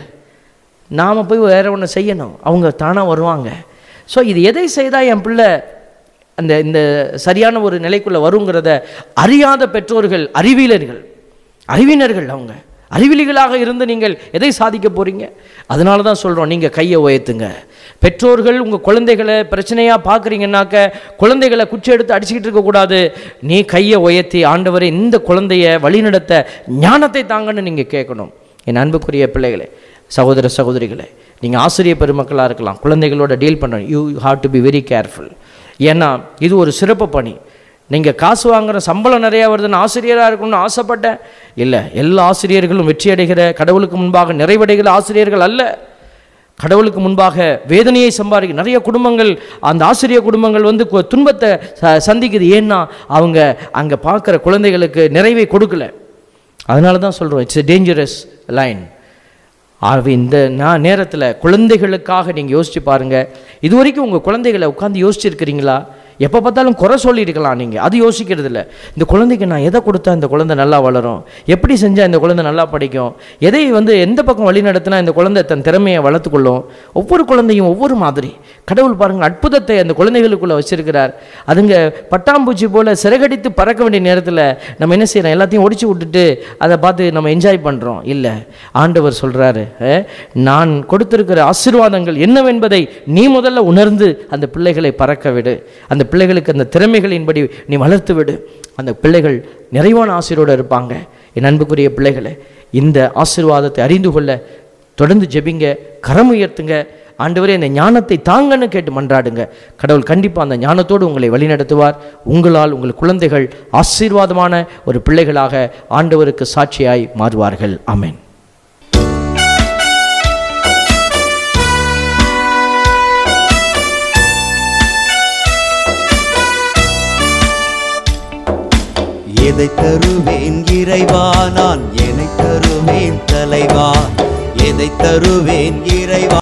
நாம் போய் வேறு ஒன்று செய்யணும், அவங்க தானாக வருவாங்க. ஸோ இது எதை செய்தால் என் பிள்ளை இந்த சரியான ஒரு நிலைக்குள்ளே வருங்கிறத அறியாத பெற்றோர்கள் அறிவினர்கள் அவங்க அறிவிலிகளாக இருந்து நீங்கள் எதை சாதிக்க போகிறீங்க? அதனால தான் சொல்கிறோம், நீங்கள் கையை உயர்த்துங்க. பெற்றோர்கள் உங்கள் குழந்தைகளை பிரச்சனையாக பார்க்குறீங்கன்னாக்க குழந்தைகளை குச்சி எடுத்து அடிச்சுக்கிட்டு இருக்கக்கூடாது. நீ கையை உயர்த்தி, ஆண்டவரை இந்த குழந்தைய வழிநடத்த ஞானத்தை தாங்கன்னு நீங்கள் கேட்கணும். என் அன்புக்குரிய பிள்ளைகளே, சகோதர சகோதரிகளே, நீங்கள் ஆசிரியர் பெருமக்களாக இருக்கலாம், குழந்தைகளோட டீல் பண்ணணும். You have to be very careful. ஏன்னா இது ஒரு சிறப்பு பணி. நீங்கள் காசு வாங்குகிற சம்பளம் நிறையா வருதுன்னு ஆசிரியராக இருக்கணும்னு ஆசைப்பட்டேன் இல்லை. எல்லா ஆசிரியர்களும் வெற்றி அடைகிற, கடவுளுக்கு முன்பாக நிறைவடைகிற ஆசிரியர்கள் அல்ல. கடவுளுக்கு முன்பாக வேதனையை சம்பாதிக்க நிறைய குடும்பங்கள், அந்த ஆசிரியர் குடும்பங்கள் வந்து துன்பத்தை சந்திக்குது. ஏன்னா அவங்க அங்கே பார்க்குற குழந்தைகளுக்கு நிறைவை கொடுக்கல. அதனால தான் சொல்கிறோம், இட்ஸ் எ டேஞ்சரஸ் லைன். இந்த நேரத்தில் குழந்தைகளுக்காக நீங்கள் யோசித்து பாருங்கள். இது வரைக்கும் உங்கள் குழந்தைகளை உட்காந்து யோசிச்சிருக்கிறீங்களா? எப்போ பார்த்தாலும் குறை சொல்லியிருக்கலாம் நீங்கள், அது யோசிக்கிறது இல்லை. இந்த குழந்தைக்கு நான் எதை கொடுத்தா இந்த குழந்தை நல்லா வளரும், எப்படி செஞ்சால் இந்த குழந்தை நல்லா படிக்கும், எதை எந்த பக்கம் வழி நடத்தினா இந்த குழந்தை தன் திறமையை வளர்த்துக்கொள்ளும். ஒவ்வொரு குழந்தையும் ஒவ்வொரு மாதிரி. கடவுள் பாருங்கள் அற்புதத்தை அந்த குழந்தைகளுக்குள்ளே வச்சிருக்கிறார். அதுங்க பட்டாம்பூச்சி போல் சிறகடித்து பறக்க வேண்டிய நேரத்தில் நம்ம என்ன செய்கிறோம், எல்லாத்தையும் ஒடிச்சு விட்டுட்டு அதை பார்த்து நம்ம என்ஜாய் பண்ணுறோம். இல்லை, ஆண்டவர் சொல்கிறாரு, நான் கொடுத்திருக்கிற ஆசீர்வாதங்கள் என்னவென்பதை நீ முதல்ல உணர்ந்து அந்த பிள்ளைகளை பறக்க விடு. அந்த பிள்ளைகளுக்கு அந்த திறமைகளின்படி நீ வளர்த்து விடு. அந்த பிள்ளைகள் நிறைவான ஆசீர்வாதம் இருப்பாங்க. என் அன்புக்குரிய பிள்ளைகளை, இந்த ஆசீர்வாதத்தை அறிந்து கொள்ள தொடர்ந்து ஜெபிங்க, கரம் உயர்த்துங்க. ஆண்டவரே இந்த ஞானத்தை தாங்கன்னு கேட்டு மன்றாடுங்க. கடவுள் கண்டிப்பாக அந்த ஞானத்தோடு உங்களை வழிநடத்துவார். உங்களால் உங்கள் குழந்தைகள் ஆசீர்வாதமான ஒரு பிள்ளைகளாக ஆண்டவருக்கு சாட்சியாய் மாறுவார்கள். ஆமென். எதை தருவேன் இறைவா, நான் என்னை தருவேன் தலைவா. எதை தருவேன் இறைவா.